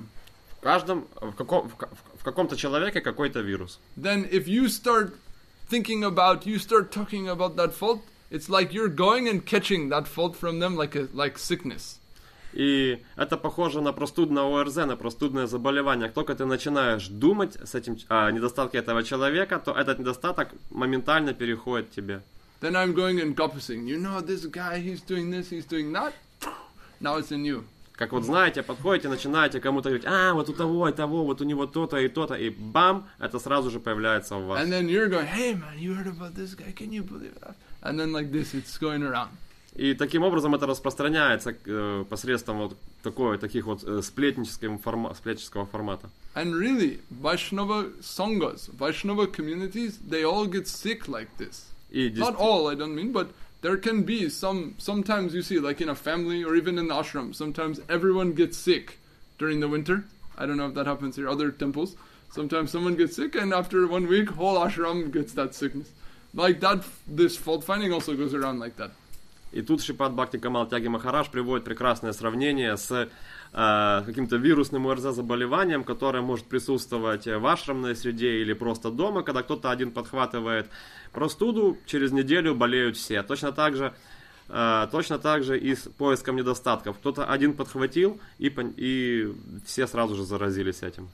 [SPEAKER 2] В каком-то человеке какой-то вирус.
[SPEAKER 1] Then if you start talking about that fault, it's like you're going and catching that fault from them like sickness.
[SPEAKER 2] И это похоже на простудное ОРЗ, на простудное заболевание. Как только ты начинаешь думать о недостатке этого человека, то этот недостаток моментально переходит к тебе.
[SPEAKER 1] Then I'm going and gossiping. You know, this guy, he's doing this, he's doing that. Now it's in you.
[SPEAKER 2] Как вот знаете, подходите, начинаете кому-то говорить, вот у того и того, вот у него то-то и то-то, и бам, это сразу же появляется у вас.
[SPEAKER 1] And then you're going, hey man, you heard about this guy, can you believe that? And then like this, it's going around.
[SPEAKER 2] И таким образом это распространяется посредством вот таких вот сплетнического формата.
[SPEAKER 1] And really, Vaishnava sanghas, Vaishnava communities, they all get sick like this. Not all, I don't mean, but there can be sometimes you see, like in a family or even in the ashram, sometimes everyone gets sick during the winter. I don't know if that happens here, other temples. Sometimes someone gets sick and after 1 week, whole ashram gets that sickness. Like that, this fault finding also goes around like that.
[SPEAKER 2] И тут Шрипад Бхакти Камал Тяги Махарадж приводит прекрасное сравнение с каким-то вирусным ОРЗ-заболеванием, которое может присутствовать в ашрамной среде или просто дома, когда кто-то один подхватывает простуду, через неделю болеют все. Точно так же и с поиском недостатков. Кто-то один подхватил, и все сразу же заразились этим.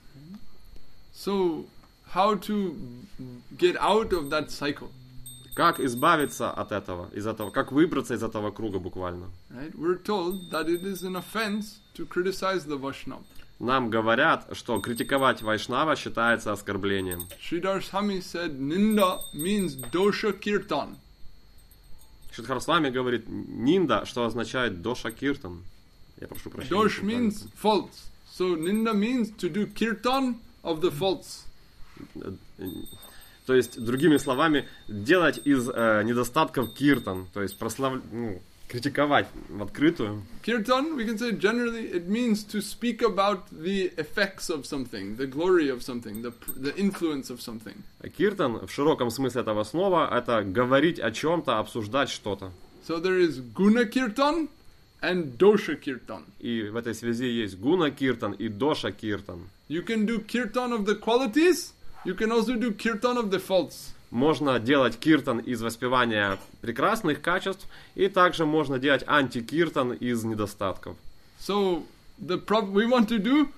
[SPEAKER 1] So, how to get out of that cycle?
[SPEAKER 2] Как избавиться от этого, как выбраться из этого круга буквально?
[SPEAKER 1] Right? We're told that it is an offense to criticize the Vaishnava.
[SPEAKER 2] Нам говорят, что критиковать Вайшнава считается оскорблением.
[SPEAKER 1] Sridhar Swami said, Ninda means dosha kirtan.
[SPEAKER 2] Шридхар Свами говорит нинда, что означает доша киртан. Я прошу прощения.
[SPEAKER 1] Dosh means faults. So ninda means to do kirtan of the faults.
[SPEAKER 2] То есть, другими словами, делать из недостатков киртан, то есть критиковать в открытую.
[SPEAKER 1] Kirtan, we can say generally, it means to speak about the effects of something, the glory of something, the influence of something.
[SPEAKER 2] Киртан, в широком смысле этого слова, это говорить о чем-то, обсуждать что-то.
[SPEAKER 1] So there is guna kirtan and dosha kirtan.
[SPEAKER 2] И в этой связи есть гуна киртан и доша киртан.
[SPEAKER 1] You can do kirtan of the qualities. You can also do kirtan of the faults.
[SPEAKER 2] Можно делать киртан из воспевания прекрасных качеств, и также можно делать антикиртан из недостатков.
[SPEAKER 1] So we want to do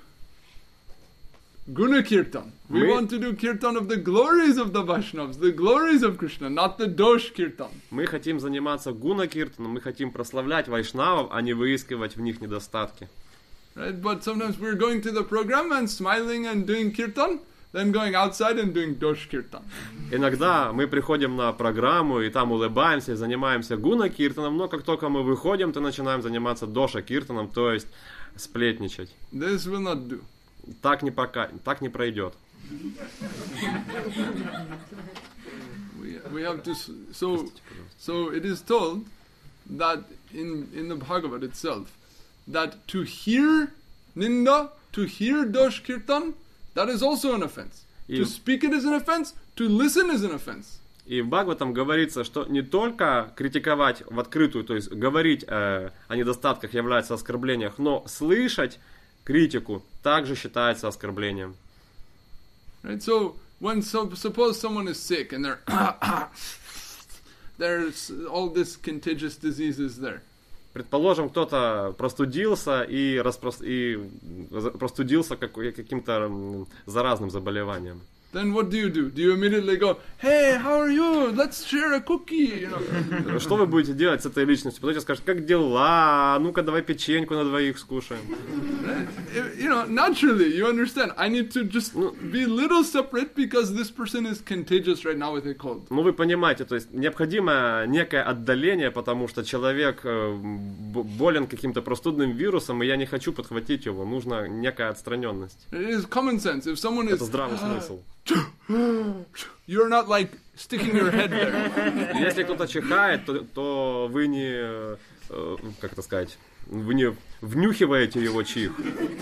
[SPEAKER 1] guna kirtan. We want to do kirtan of the glories of the Vaishnavas, the glories of Krishna, not the dosh kirtan.
[SPEAKER 2] Мы хотим заниматься гуна киртаном, мы хотим прославлять вайшнавов, а не выискивать в них недостатки.
[SPEAKER 1] Right? But sometimes we're going to the program and smiling and doing kirtan. Then going outside and doing dosh kirtan.
[SPEAKER 2] Иногда мы приходим на программу и там улыбаемся, занимаемся гуна киртаном, но как только мы выходим, то начинаем заниматься доша киртаном, то есть сплетничать.
[SPEAKER 1] This will not do.
[SPEAKER 2] Так не пройдет.
[SPEAKER 1] We have to. So it is told that in the Bhagavad itself that to hear ninda, to hear dosh kirtan. That is also an offense. To speak it is an offense, to listen is an offense.
[SPEAKER 2] И в Бхагаватам говорится, что не только критиковать в открытую, то есть говорить о недостатках является оскорблением, но слышать критику также считается оскорблением.
[SPEAKER 1] Right? So when suppose someone is sick and there's all this contagious disease is there.
[SPEAKER 2] Предположим, кто-то простудился и простудился каким-то заразным заболеванием.
[SPEAKER 1] Then what do? Do you immediately go, hey, how are you? Let's share a cookie, you know?
[SPEAKER 2] Что вы будете делать с этой личностью? Подойдете и скажете, как дела? Ну-ка, давай печеньку на двоих скушаем.
[SPEAKER 1] You know, naturally, you understand. I need to just be a little separate because this person is contagious right now with a cold.
[SPEAKER 2] Ну, вы понимаете, то есть необходимо некое отдаление, потому что человек болен каким-то простудным вирусом, и я не хочу подхватить его. Нужна некая отстраненность.
[SPEAKER 1] It is common sense. If someone is...
[SPEAKER 2] Это здравый смысл.
[SPEAKER 1] You're not like sticking your head there.
[SPEAKER 2] Если кто-то чихает, то вы не, как это сказать, вы не внюхиваете его чих.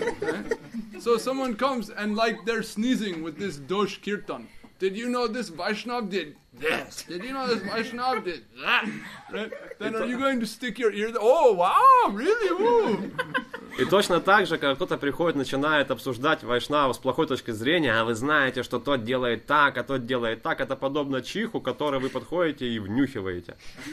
[SPEAKER 1] So someone comes and like they're sneezing with this dosh kirtan. Did you know this Vaishnav did this? Did you know this Vaishnav did that? Right? Then are you going to stick your ear there? Oh, wow, really? Ooh.
[SPEAKER 2] И точно так же, когда кто-то приходит, начинает обсуждать вайшнаву с плохой точки зрения, а вы знаете, что тот делает так, а тот делает так, это подобно чиху, который вы подходите и внюхиваете.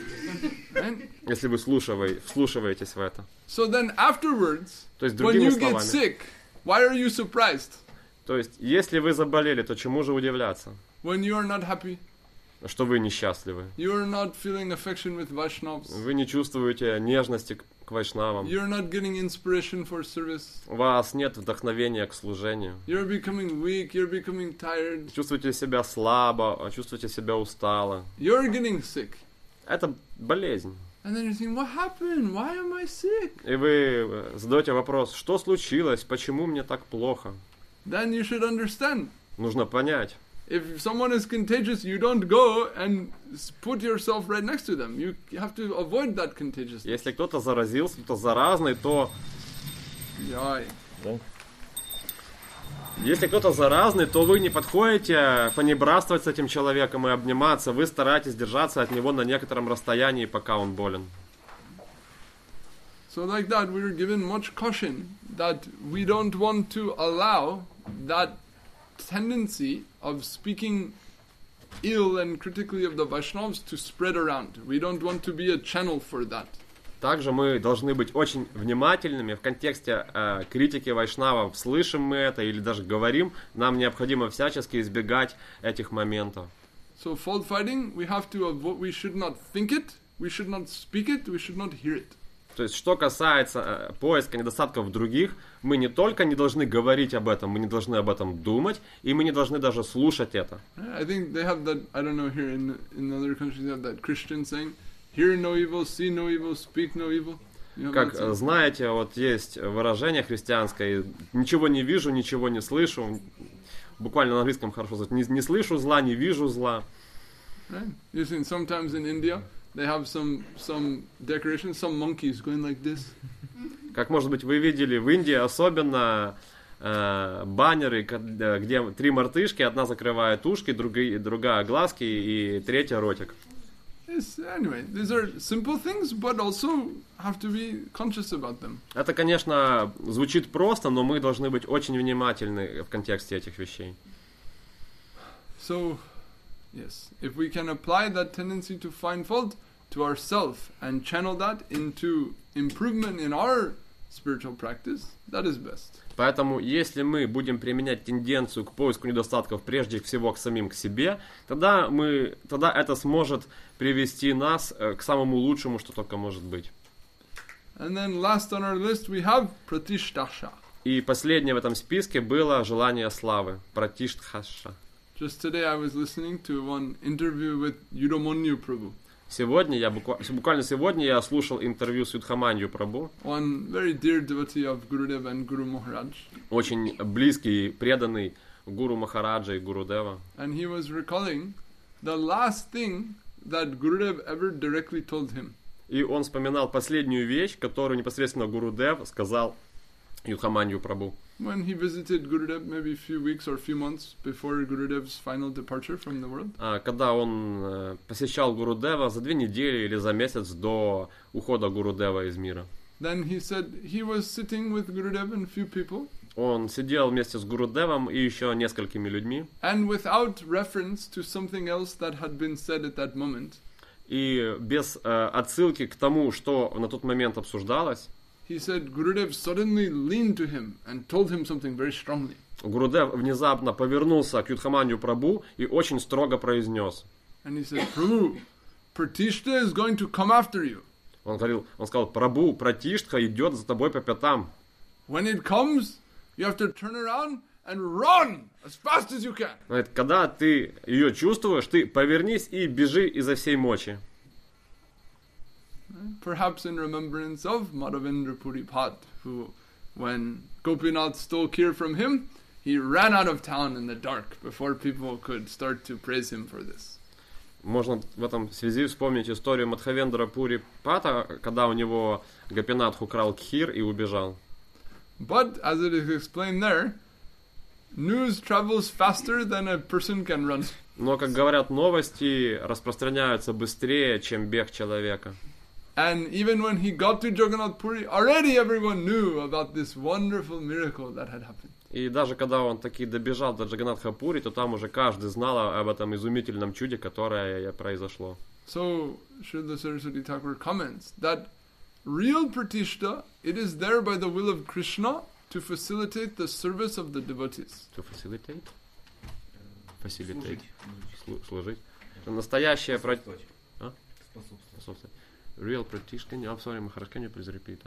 [SPEAKER 2] Если вы вслушиваетесь в это.
[SPEAKER 1] So then afterwards,
[SPEAKER 2] То есть,
[SPEAKER 1] when
[SPEAKER 2] другими
[SPEAKER 1] you get
[SPEAKER 2] словами,
[SPEAKER 1] sick, why are you surprised?
[SPEAKER 2] то есть, если вы заболели, то чему же удивляться?
[SPEAKER 1] When you are not happy,
[SPEAKER 2] Что вы несчастливы.
[SPEAKER 1] you are not feeling affection with Vaishnavas.
[SPEAKER 2] Вы не чувствуете нежности к вайшнавам.
[SPEAKER 1] You're not getting inspiration for service.
[SPEAKER 2] У вас нет вдохновения к служению.
[SPEAKER 1] You're becoming weak, you're becoming tired.
[SPEAKER 2] Чувствуете себя слабо, чувствуете себя устало.
[SPEAKER 1] You're getting sick.
[SPEAKER 2] Это болезнь.
[SPEAKER 1] And then you're thinking, what happened? Why am I sick?
[SPEAKER 2] И вы задаете вопрос, что случилось, почему мне так плохо?
[SPEAKER 1] Then you should understand.
[SPEAKER 2] Нужно понять.
[SPEAKER 1] If someone is contagious, you don't go and put yourself right next to them. You have to avoid that contagiousness.
[SPEAKER 2] Если кто-то заразился, кто-то заразный, то...
[SPEAKER 1] Yeah.
[SPEAKER 2] Если кто-то заразный, то вы не подходите понебратствовать с этим человеком и обниматься. Вы стараетесь держаться от него на некотором расстоянии, пока он болен.
[SPEAKER 1] So like that, we were given much caution that we don't want to allow that tendency of speaking ill and critically of the Vaishnavas to spread around. We don't want to be a channel for that.
[SPEAKER 2] Также мы должны быть очень внимательными в контексте критики вайшнавов. Слышим мы это или даже говорим, нам необходимо всячески избегать этих моментов.
[SPEAKER 1] So fault finding, we should not think it, we should not speak it, we should not hear it.
[SPEAKER 2] То есть, что касается поиска недостатков в других, мы не только не должны говорить об этом, мы не должны об этом думать, и мы не должны даже слушать это.
[SPEAKER 1] I think they have that, I don't know, here in other countries they have that Christian saying, hear no evil, see no evil, speak no evil.
[SPEAKER 2] Как знаете, вот есть выражение христианское, ничего не вижу, ничего не слышу, буквально на английском хорошо сказать, не слышу зла, не вижу зла.
[SPEAKER 1] Right? You see, sometimes in India, they have some decorations, some monkeys going like this.
[SPEAKER 2] Как, может быть, вы видели в Индии, особенно баннеры, где три мартышки, одна закрывает ушки, другая глазки и третья ротик.
[SPEAKER 1] Yes, anyway, these are simple things, but also have to be conscious about them.
[SPEAKER 2] Это, конечно, звучит просто, но мы должны быть очень внимательны в контексте этих вещей.
[SPEAKER 1] So, yes, if we can apply that tendency to find fault to ourselves and channel that into improvement in our spiritual practice, that is best.
[SPEAKER 2] Поэтому, если мы будем применять тенденцию к поиску недостатков прежде всего к самим к себе, тогда это сможет привести нас к самому лучшему, что только может быть.
[SPEAKER 1] And then last on our list we have pratishtasha.
[SPEAKER 2] И последнее в этом списке было желание славы, пратиштхаша.
[SPEAKER 1] Just today I was listening to one interview with Yudamanyu Prabhu.
[SPEAKER 2] Буквально сегодня я слушал интервью с Юдхаманью Прабhu.
[SPEAKER 1] One very dear devotee of Gurudev and Guru Maharaj.
[SPEAKER 2] Очень близкий, преданный Гуру Махараджа и Гурудева.
[SPEAKER 1] And he was recalling the last thing that Gurudev ever directly told him.
[SPEAKER 2] И он вспоминал последнюю вещь, которую непосредственно Гурудев сказал Юдхаманью Прабhu.
[SPEAKER 1] When he visited Gurudev maybe a few weeks or a few months before Gurudev's final departure from the world.
[SPEAKER 2] Когда он посещал Гурудева за 2 недели или за месяц до ухода Гурудева из мира.
[SPEAKER 1] Then he said he was sitting with Gurudev and a few people.
[SPEAKER 2] Он сидел вместе с Гурудевом и еще несколькими людьми.
[SPEAKER 1] And without reference to something else that had been said at that moment.
[SPEAKER 2] И без отсылки к тому, что на тот момент обсуждалось,
[SPEAKER 1] he said Gurudev suddenly leaned to him and told him something very strongly.
[SPEAKER 2] Гурудев внезапно повернулся к Юдхаманью Прабху и очень строго произнес.
[SPEAKER 1] And he said, Prabhu, Pratishta is going to come after you.
[SPEAKER 2] Он сказал, Прабху, Пратиштха идет за тобой по пятам.
[SPEAKER 1] When it comes, you have to turn around and run as fast as you can.
[SPEAKER 2] Говорит, когда ты ее чувствуешь, ты повернись и бежи изо всей мочи.
[SPEAKER 1] Perhaps in remembrance of Madhavendra Puripat, who, when Gopinath stole Kheer from him, he ran out of town in the dark before people could start to praise him for this.
[SPEAKER 2] Можно в этом связи вспомнить историю Мадхавендра Пури Пата, когда у него Гопинатх украл кхир и убежал.
[SPEAKER 1] But, as it is explained there, news travels faster than a person can run.
[SPEAKER 2] Но, как говорят, новости распространяются быстрее, чем бег человека.
[SPEAKER 1] And even when he got to Jagannath Puri, already everyone knew about this wonderful miracle that had happened.
[SPEAKER 2] И даже когда он таки добежал до Джаганнатха Пури, то там уже каждый знал об этом изумительном чуде, которое произошло.
[SPEAKER 1] So, Srila Saraswati Thakur comments that real Pratishta, it is there by the will of Krishna to facilitate the service of the devotees.
[SPEAKER 2] To facilitate? Facilitate. Служить. Настоящая Способствовать. Real Pratishta, I'm sorry, Maharaj, can you please repeat?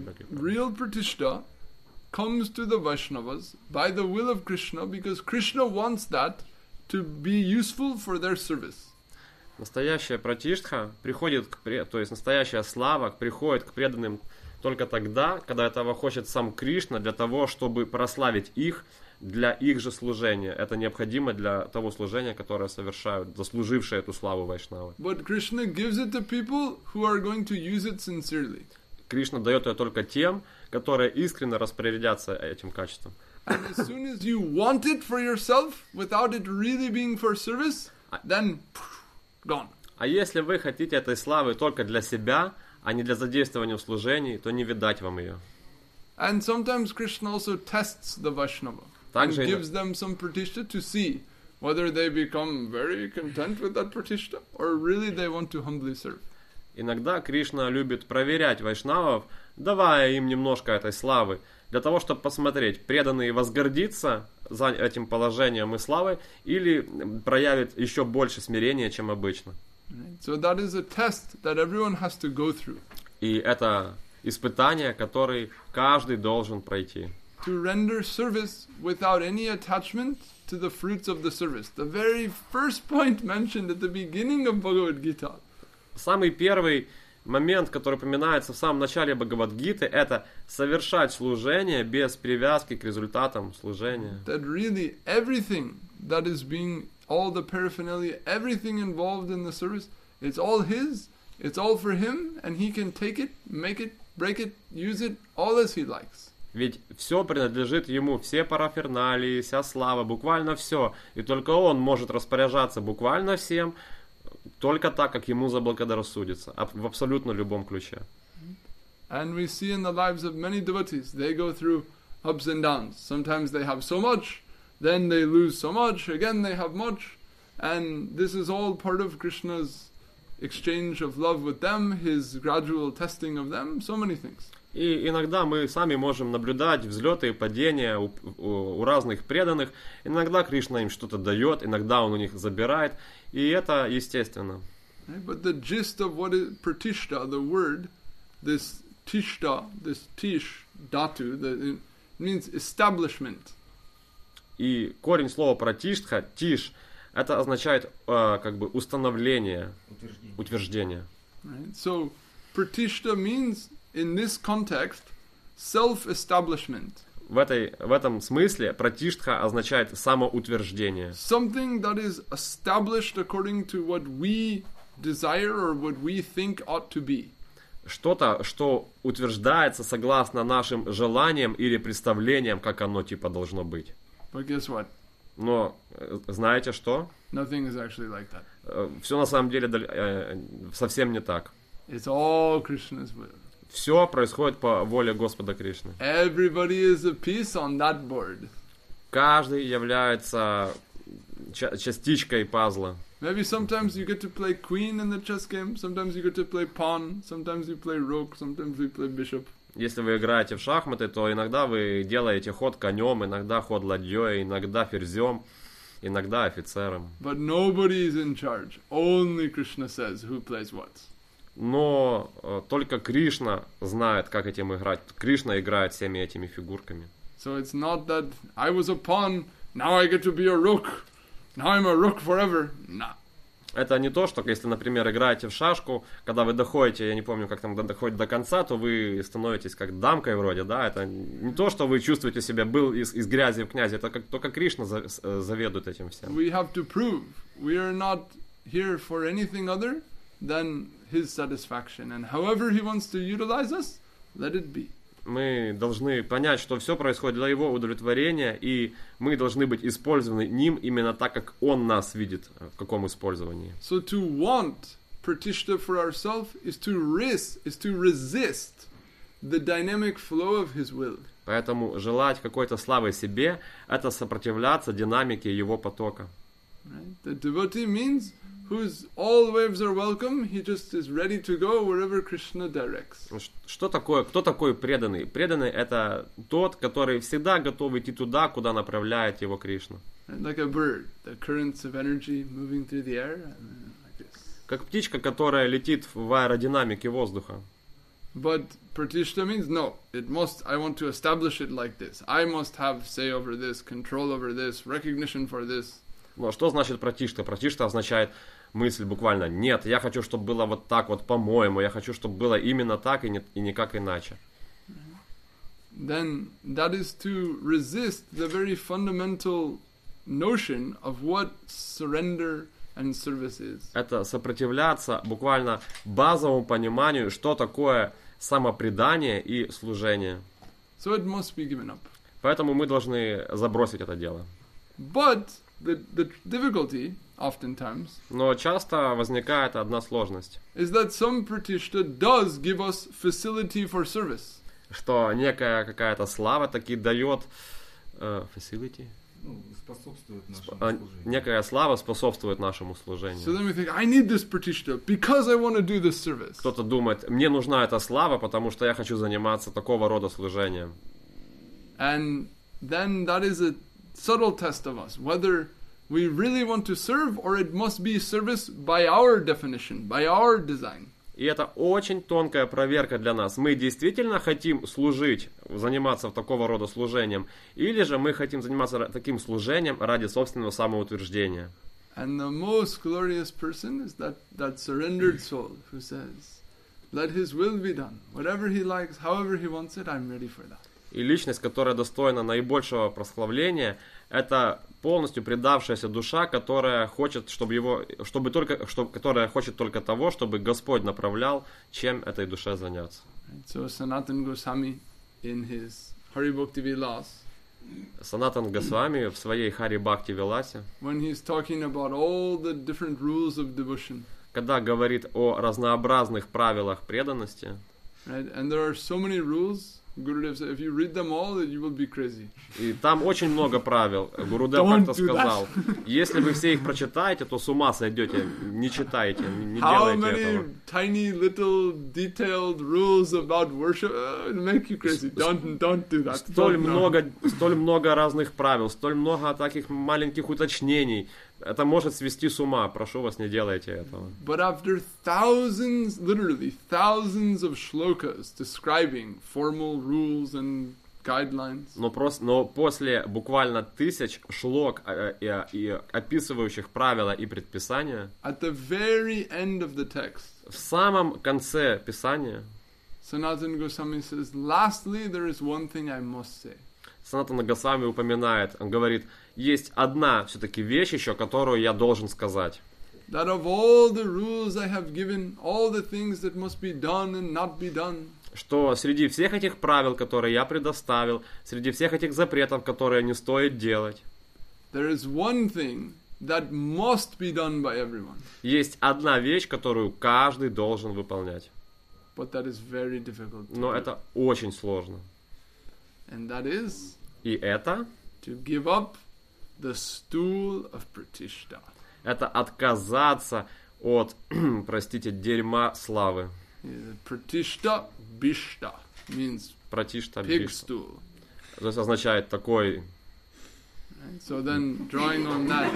[SPEAKER 1] Real Pratishta comes to the Vaishnavas by the will of Krishna because Krishna wants that to be useful for their service.
[SPEAKER 2] Настоящая пратиштха приходит то есть настоящая слава приходит к преданным только тогда, когда этого хочет сам Кришна для того, чтобы прославить их для их же служения. Это необходимо для того служения, которое совершают заслужившие эту славу вайшнавы.
[SPEAKER 1] But Krishna gives it to people who are going to use it sincerely.
[SPEAKER 2] Кришна дает ее только тем, которые искренне распорядятся этим качеством.
[SPEAKER 1] And as soon as you want it for yourself, without it really being for service, then gone.
[SPEAKER 2] А если вы хотите этой славы только для себя, а не для задействования в служении, то не видать вам ее.
[SPEAKER 1] And sometimes Krishna also tests the Vaishnava and gives them some pratishta to see whether they become very content with that pratishta or really they want to humbly serve.
[SPEAKER 2] Иногда Кришна любит проверять вайшнавов, давая им немножко этой славы, для того, чтобы посмотреть, преданные возгордиться за этим положением и славой, или проявит еще больше смирения, чем обычно.
[SPEAKER 1] So that is a test that everyone has to go through.
[SPEAKER 2] И это испытание, которое каждый должен пройти.
[SPEAKER 1] To render service without any attachment to the fruits of the service. The very first point mentioned at the beginning of Bhagavad Gita.
[SPEAKER 2] Самый первый момент, который упоминается в самом начале Бхагавад-гиты, это совершать служение без привязки к результатам служения.
[SPEAKER 1] That really everything that is being, all the paraphernalia, everything involved in the service, it's all his, it's all for him, and he can take it, make it, break it, use it, all as he likes.
[SPEAKER 2] Ведь все принадлежит ему, все параферналии, вся слава, буквально все. И только он может распоряжаться буквально всем, только так, как ему заблагорассудится, в абсолютно любом ключе.
[SPEAKER 1] And we see in the lives of many devotees, they go through ups and downs. Sometimes they have so much, then they lose so much, again they have much. And this is all part of Krishna's exchange of love with them, his gradual testing of them, so many things.
[SPEAKER 2] И иногда мы сами можем наблюдать взлеты и падения у разных преданных. Иногда Кришна им что-то дает, иногда он у них забирает. И это естественно.
[SPEAKER 1] But the gist of what is pratishta, the word, this tishta, this tish, dhatu, it means establishment.
[SPEAKER 2] И корень слова пратиштха, тиш, это означает как бы установление, утверждение.
[SPEAKER 1] Right? So pratishta means in this context self-establishment.
[SPEAKER 2] В этом смысле пратиштха означает самоутверждение.
[SPEAKER 1] Something that is established according to what we desire or what we think ought to be.
[SPEAKER 2] Что-то, что утверждается согласно нашим желаниям или представлениям, как оно типа должно быть.
[SPEAKER 1] But guess what?
[SPEAKER 2] Но знаете что?
[SPEAKER 1] Nothing is actually like that.
[SPEAKER 2] Все на самом деле совсем не так.
[SPEAKER 1] It's all Krishna's will.
[SPEAKER 2] Все происходит по воле Господа Кришны.
[SPEAKER 1] Everybody is a piece on that board.
[SPEAKER 2] Каждый является частичкой пазла.
[SPEAKER 1] Maybe sometimes you get to play queen in the chess game, sometimes you get to play pawn, sometimes you play rook, sometimes you play bishop.
[SPEAKER 2] Если вы играете в шахматы, то иногда вы делаете ход конем, иногда ход ладьей, иногда ферзем, иногда офицером.
[SPEAKER 1] But nobody is in charge. Only Krishna says who plays what.
[SPEAKER 2] Но только Кришна знает, как этим играть. Кришна играет всеми этими фигурками.
[SPEAKER 1] So it's not that I was a pawn, now I get to be a rook. Now I'm a rook forever. Nah.
[SPEAKER 2] Это не то, что если, например, играете в шашку, когда вы доходите, я не помню, как там доходит до конца, то вы становитесь как дамкой вроде, да, это не то, что вы чувствуете себя был из грязи в князи, это как только Кришна заведует этим всем.
[SPEAKER 1] We have to prove we are not here for anything other than his satisfaction, and however he wants to utilize us, let it be.
[SPEAKER 2] Мы должны понять, что все происходит для его удовлетворения, и мы должны быть использованы ним именно так, как он нас видит, в каком использовании.
[SPEAKER 1] So to want pratishta for ourselves is to resist the dynamic flow of his will.
[SPEAKER 2] Поэтому желать какой-то славы себе – это сопротивляться динамике его потока.
[SPEAKER 1] Right? The devotee means whose all waves are welcome, he just is ready to go wherever Krishna directs.
[SPEAKER 2] Что такое, кто такой преданный? Преданный – это тот, который всегда готов идти туда, куда направляет его Кришна.
[SPEAKER 1] Like a bird, the currents of energy moving through the air, like this.
[SPEAKER 2] Как птичка, которая летит в аэродинамике воздуха.
[SPEAKER 1] But pratishta means no, I want to establish it like this. I must have say over this, control over this, recognition for this.
[SPEAKER 2] Но что значит пратишта? Пратишта означает мысль буквально «нет, я хочу, чтобы было вот так вот по-моему, я хочу, чтобы было именно так и никак иначе».
[SPEAKER 1] Then that is to resist the very fundamental notion of what surrender and service is.
[SPEAKER 2] Это сопротивляться буквально базовому пониманию, что такое самопредание и служение.
[SPEAKER 1] So it must be given up.
[SPEAKER 2] Поэтому мы должны забросить это дело.
[SPEAKER 1] But the difficulty, oftentimes,
[SPEAKER 2] но часто возникает одна сложность.
[SPEAKER 1] Is that some pratishta does give us facility for service.
[SPEAKER 2] Что некая какая-то слава таки дает facility.
[SPEAKER 3] Способствует нашему служению.
[SPEAKER 2] Некая слава способствует нашему служению.
[SPEAKER 1] So then we think, I need this pratishta because I want to do this service.
[SPEAKER 2] Кто-то думает, мне нужна эта слава, потому что я хочу заниматься такого рода служением.
[SPEAKER 1] And then that is a subtle test of us, whether we really want to serve or it must be service by our definition, by our design.
[SPEAKER 2] И это очень тонкая проверка для нас. Мы действительно хотим служить, заниматься такого рода служением, или же мы хотим заниматься таким служением ради собственного самоутверждения.
[SPEAKER 1] And the most glorious person is that surrendered soul who says, let his will be done. Whatever he likes, however he wants it, I'm ready for that.
[SPEAKER 2] И личность, которая достойна наибольшего прославления, это полностью предавшаяся душа, которая хочет, которая хочет только того, чтобы Господь направлял, чем этой душе заняться.
[SPEAKER 1] So Sanatana Goswami in his Hari Bhakti Vilas,
[SPEAKER 2] Санатан Госвами в своей Хари Бхакти Виласе,
[SPEAKER 1] when he's talking about all the different rules of devotion,
[SPEAKER 2] когда говорит о разнообразных правилах преданности,
[SPEAKER 1] right? And there are so many rules. Gurudev said, if you read them all, you will be crazy.
[SPEAKER 2] И там очень много правил. Гурудев как-то сказал, если вы все их прочитаете, то с ума сойдете. Не читайте, не делайте этого.
[SPEAKER 1] How many tiny little detailed rules about worship make you crazy? Don't do that.
[SPEAKER 2] Столь много разных правил, столь много таких маленьких уточнений. Это может свести с ума. Прошу вас, не делайте этого.
[SPEAKER 1] But after literally thousands of shlokas describing formal rules and guidelines,
[SPEAKER 2] но после буквально 1000 шлок, описывающих правила и предписания,
[SPEAKER 1] at the very end of the text,
[SPEAKER 2] в самом конце Писания,
[SPEAKER 1] Sanatana Goswami says, lastly, there is one thing I must say.
[SPEAKER 2] Санатана Госвами упоминает, он говорит, есть одна все-таки вещь еще, которую я должен сказать.
[SPEAKER 1] That of all the rules I have given, all the things that must be done and not be done,
[SPEAKER 2] что среди всех этих правил, которые я предоставил, среди всех этих запретов, которые не стоит делать,
[SPEAKER 1] there is one thing that must be done by everyone.
[SPEAKER 2] Есть одна вещь, которую каждый должен выполнять.
[SPEAKER 1] But that is very difficult.
[SPEAKER 2] Но это очень сложно.
[SPEAKER 1] And that is
[SPEAKER 2] И это
[SPEAKER 1] to give up the stool of pratishta.
[SPEAKER 2] это отказаться от, простите, дерьма славы.
[SPEAKER 1] Pratishta bishta means
[SPEAKER 2] Пратишта
[SPEAKER 1] pig
[SPEAKER 2] бишта.
[SPEAKER 1] stool.
[SPEAKER 2] То есть означает такой.
[SPEAKER 1] Right? So then, drawing on that,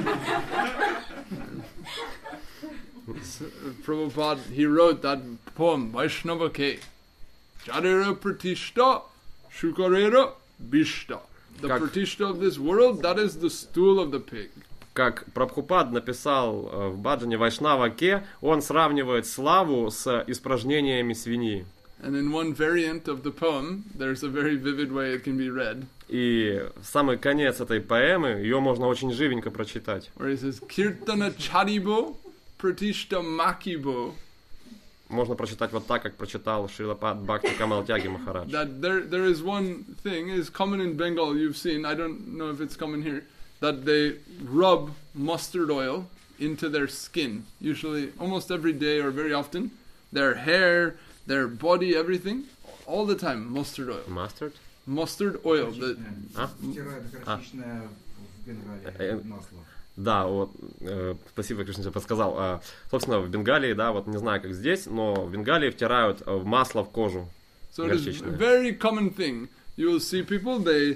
[SPEAKER 1] Prabhupada, he wrote that poem, Vaishnava Ke. Jarera Pratishta, Shukarera Bishta. The
[SPEAKER 2] Как-
[SPEAKER 1] Pratishta of this world, that is the stool of the pig.
[SPEAKER 2] Как Прабхупад написал в баджане Вайшнава Ке, он сравнивает славу с испражнениями свиньи.
[SPEAKER 1] And in one variant of the poem, there's a very vivid way it can be read,
[SPEAKER 2] И в самый конец этой поэмы ее можно очень живенько прочитать.
[SPEAKER 1] where he says, Kirtana Charibo Pratishta Makibo.
[SPEAKER 2] Можно прочитать вот так, как прочитал Шрилапад Бхакти Камал Тяги Махарадж.
[SPEAKER 1] That there is one thing, is common in Bengal, you've seen, I don't know if it's common here, that they rub mustard oil into their skin, usually almost every day or very often, their hair, their body, everything, all the time, mustard oil.
[SPEAKER 2] Mustard?
[SPEAKER 1] Mustard oil.
[SPEAKER 2] А?
[SPEAKER 3] Стирают горчичное в Бенгалии масло.
[SPEAKER 2] Да, вот, спасибо, Кришна тебе подсказал. Собственно, в Бенгалии, да, вот не знаю, как здесь, но в Бенгалии втирают масло в кожу.
[SPEAKER 1] So it is a
[SPEAKER 2] Горчичное.
[SPEAKER 1] very common thing. You will see people, they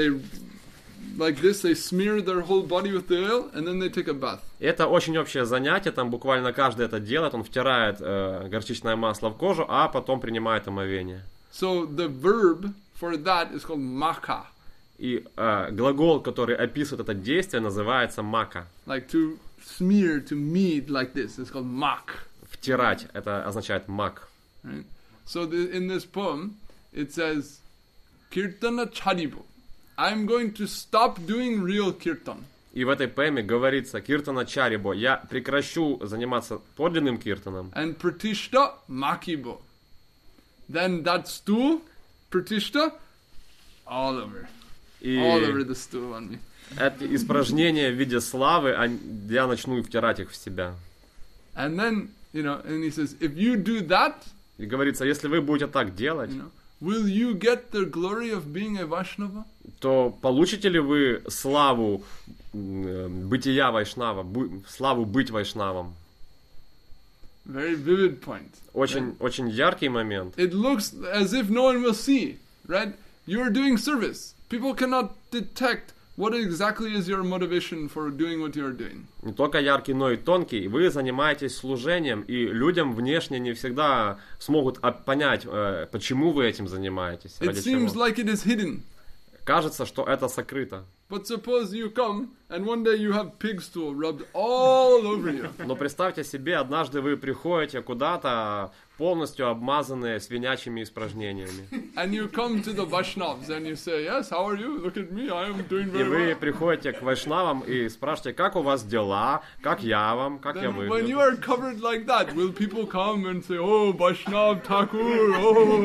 [SPEAKER 1] like this, they smear their whole body with the oil and then they take a bath.
[SPEAKER 2] Это очень общее занятие, там буквально каждый это делает, он втирает горчичное масло в кожу, а потом принимает омовение.
[SPEAKER 1] So the verb for that is called maka,
[SPEAKER 2] И глагол, который описывает это действие, называется мака.
[SPEAKER 1] like to smear, to knead like this. It's called mak.
[SPEAKER 2] Втирать, это означает мак.
[SPEAKER 1] Right? So in this poem, it says, Kirtana Charibo. I'm going to stop doing real kirtan.
[SPEAKER 2] И в этой поэме говорится «Киртана Чарибо», я прекращу заниматься подлинным киртаном,
[SPEAKER 1] And Pratishta Makibo. Then that stool, Pratishta, all over.
[SPEAKER 2] и
[SPEAKER 1] All over the stool on me.
[SPEAKER 2] эти испражнения в виде славы, я начну втирать их в себя.
[SPEAKER 1] And then, and he says, if you do that,
[SPEAKER 2] И говорится, если вы будете так делать,
[SPEAKER 1] will you get the glory of being a Vaishnava?
[SPEAKER 2] то получите ли вы славу бытия Вайшнава, славу быть Вайшнавом?
[SPEAKER 1] Very vivid point.
[SPEAKER 2] Очень, очень яркий момент.
[SPEAKER 1] It looks as if no one will see, right? You're doing service. People cannot detect what exactly is your motivation for doing what you're doing.
[SPEAKER 2] Не только яркий, но и тонкий. Вы занимаетесь служением, и людям внешне не всегда смогут понять, почему вы этим занимаетесь.
[SPEAKER 1] It
[SPEAKER 2] Ради
[SPEAKER 1] seems
[SPEAKER 2] чего.
[SPEAKER 1] like it is hidden.
[SPEAKER 2] Кажется, что это сокрыто.
[SPEAKER 1] But suppose you come and one day you have pig stool rubbed all over you.
[SPEAKER 2] Но представьте себе, однажды вы приходите куда-то полностью обмазанные свинячьими испражнениями.
[SPEAKER 1] And you come to the Vaishnavas and you say, yes, how are you? Look at me, I am doing
[SPEAKER 2] И
[SPEAKER 1] very
[SPEAKER 2] вы
[SPEAKER 1] well.
[SPEAKER 2] приходите к вайшнавам и спрашиваете, как у вас дела, как я вам, как я
[SPEAKER 1] Then when you
[SPEAKER 2] выгляжу.
[SPEAKER 1] are covered like that, will people come and say, oh, Vaishnav Thakur,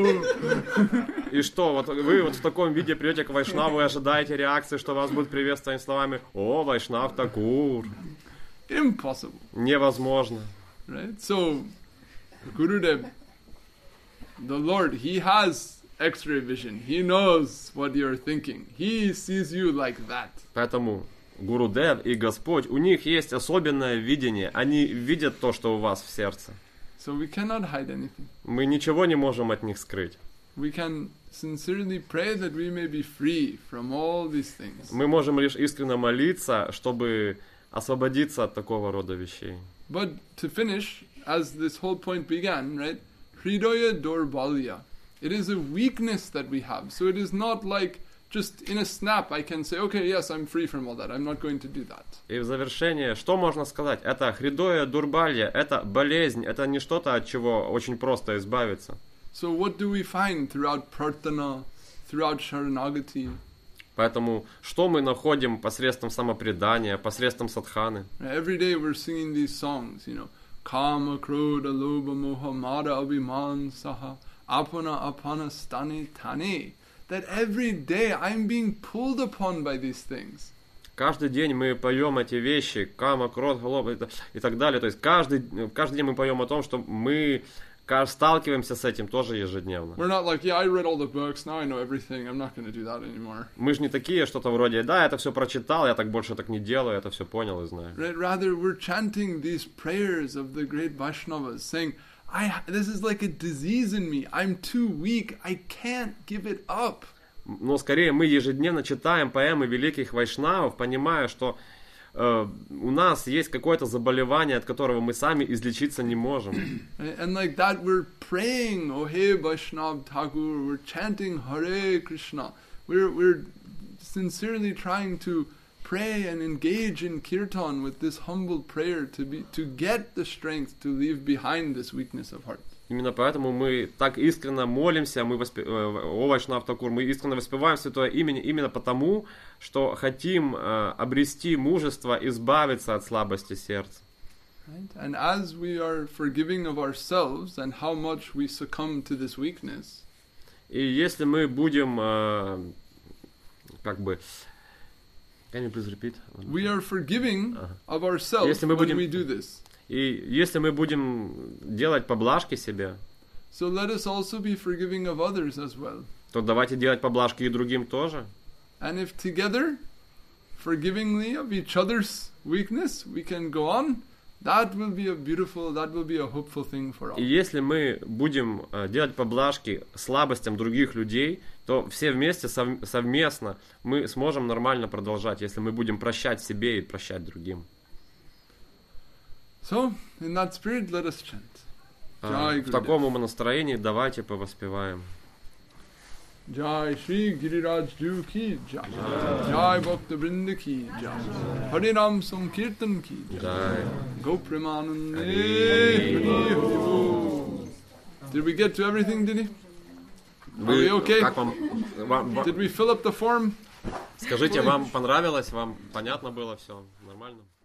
[SPEAKER 1] oh.
[SPEAKER 2] И что, вот вы вот в таком виде придете к вайшнаву и ожидаете реакции, что вас будут приветствовать словами «О, Вайшнав Такур».
[SPEAKER 1] Impossible,
[SPEAKER 2] Невозможно.
[SPEAKER 1] right? So, Gurudev, the Lord, He has X-ray vision. He knows what you're thinking. He sees you like that.
[SPEAKER 2] Поэтому Гурудев и Господь, у них есть особенное видение. Они видят то, что у вас в сердце.
[SPEAKER 1] So we cannot hide anything.
[SPEAKER 2] Мы ничего не можем от них скрыть.
[SPEAKER 1] We can sincerely pray that we may be free from all these things.
[SPEAKER 2] Мы можем лишь искренне молиться, чтобы освободиться от такого рода вещей.
[SPEAKER 1] But to finish, as this whole point began, right? Hridaya Dorbalya. It is a weakness that we have. So it is not like just in a snap I can say, okay, yes, I'm free from all that. I'm not going to do that.
[SPEAKER 2] И в завершение, что можно сказать? Это хридоя дурбалья, это болезнь, это не что-то, от чего очень просто избавиться.
[SPEAKER 1] So what do we find throughout Prarthana, throughout Sharanagati?
[SPEAKER 2] Поэтому что мы находим посредством самопредания, посредством садханы?
[SPEAKER 1] Every day we're singing these songs, Kama, Krodha, Lobha, Moha, Mada, Abhiman, Saha, Apana, Apana, Stani, Tane. That every day I'm being pulled upon by these things.
[SPEAKER 2] Каждый день мы поем эти вещи, кама, крот, голоба и так далее. То есть каждый день мы поем о том, что мы сталкиваемся с этим тоже ежедневно.
[SPEAKER 1] We're not like, yeah, I read all the books, now I know everything, I'm not going to do that anymore.
[SPEAKER 2] Мы же не такие, что-то вроде, да, это все прочитал, я так больше так не делаю, это все понял и знаю.
[SPEAKER 1] Rather, we're chanting these prayers of the great Vaishnavas, saying, this is like a disease in me, I'm too weak, I can't give it up.
[SPEAKER 2] Но скорее мы ежедневно читаем поэмы великих вайшнавов, понимая, что у нас есть какое-то заболевание, от которого мы сами излечиться не можем.
[SPEAKER 1] And like that we're praying, oh hey Vaishnav Thakur, we're chanting Hare Krishna. We're sincerely trying to pray and engage in kirtan with this humble prayer to get the strength to leave behind this weakness of heart.
[SPEAKER 2] Именно поэтому мы так искренне молимся, о Вайшнав Такур, мы искренне воспеваем Святое Имя именно потому, что хотим обрести мужество, избавиться от слабости сердца.
[SPEAKER 1] Right? And as we are forgiving of ourselves and how much we succumb to this weakness,
[SPEAKER 2] и если мы будем, can you please repeat?
[SPEAKER 1] We are forgiving of ourselves when we do this.
[SPEAKER 2] И если мы будем делать поблажки себе,
[SPEAKER 1] so let us also be forgiving of others as well.
[SPEAKER 2] То давайте делать поблажки и другим тоже.
[SPEAKER 1] And if together, forgivingly of each other's weakness, we can go on, that will be a hopeful thing for all.
[SPEAKER 2] И если мы будем делать поблажки слабостям других людей, то все вместе, совместно, мы сможем нормально продолжать, если мы будем прощать себе и прощать другим.
[SPEAKER 1] So, in that spirit, let us chant.
[SPEAKER 2] В таком настроении давайте повоспеваем.
[SPEAKER 1] Jai Shri Giriraj Ju Ki Jai. Jai Bhakta Vrinda Ki Jai. Hare Ram Sankirtan Ki Jai. Go Premanande. Did we get to everything, did he? Are we okay? Did we fill up the form?
[SPEAKER 2] Скажите, вам понравилось? Вам понятно было все? Нормально?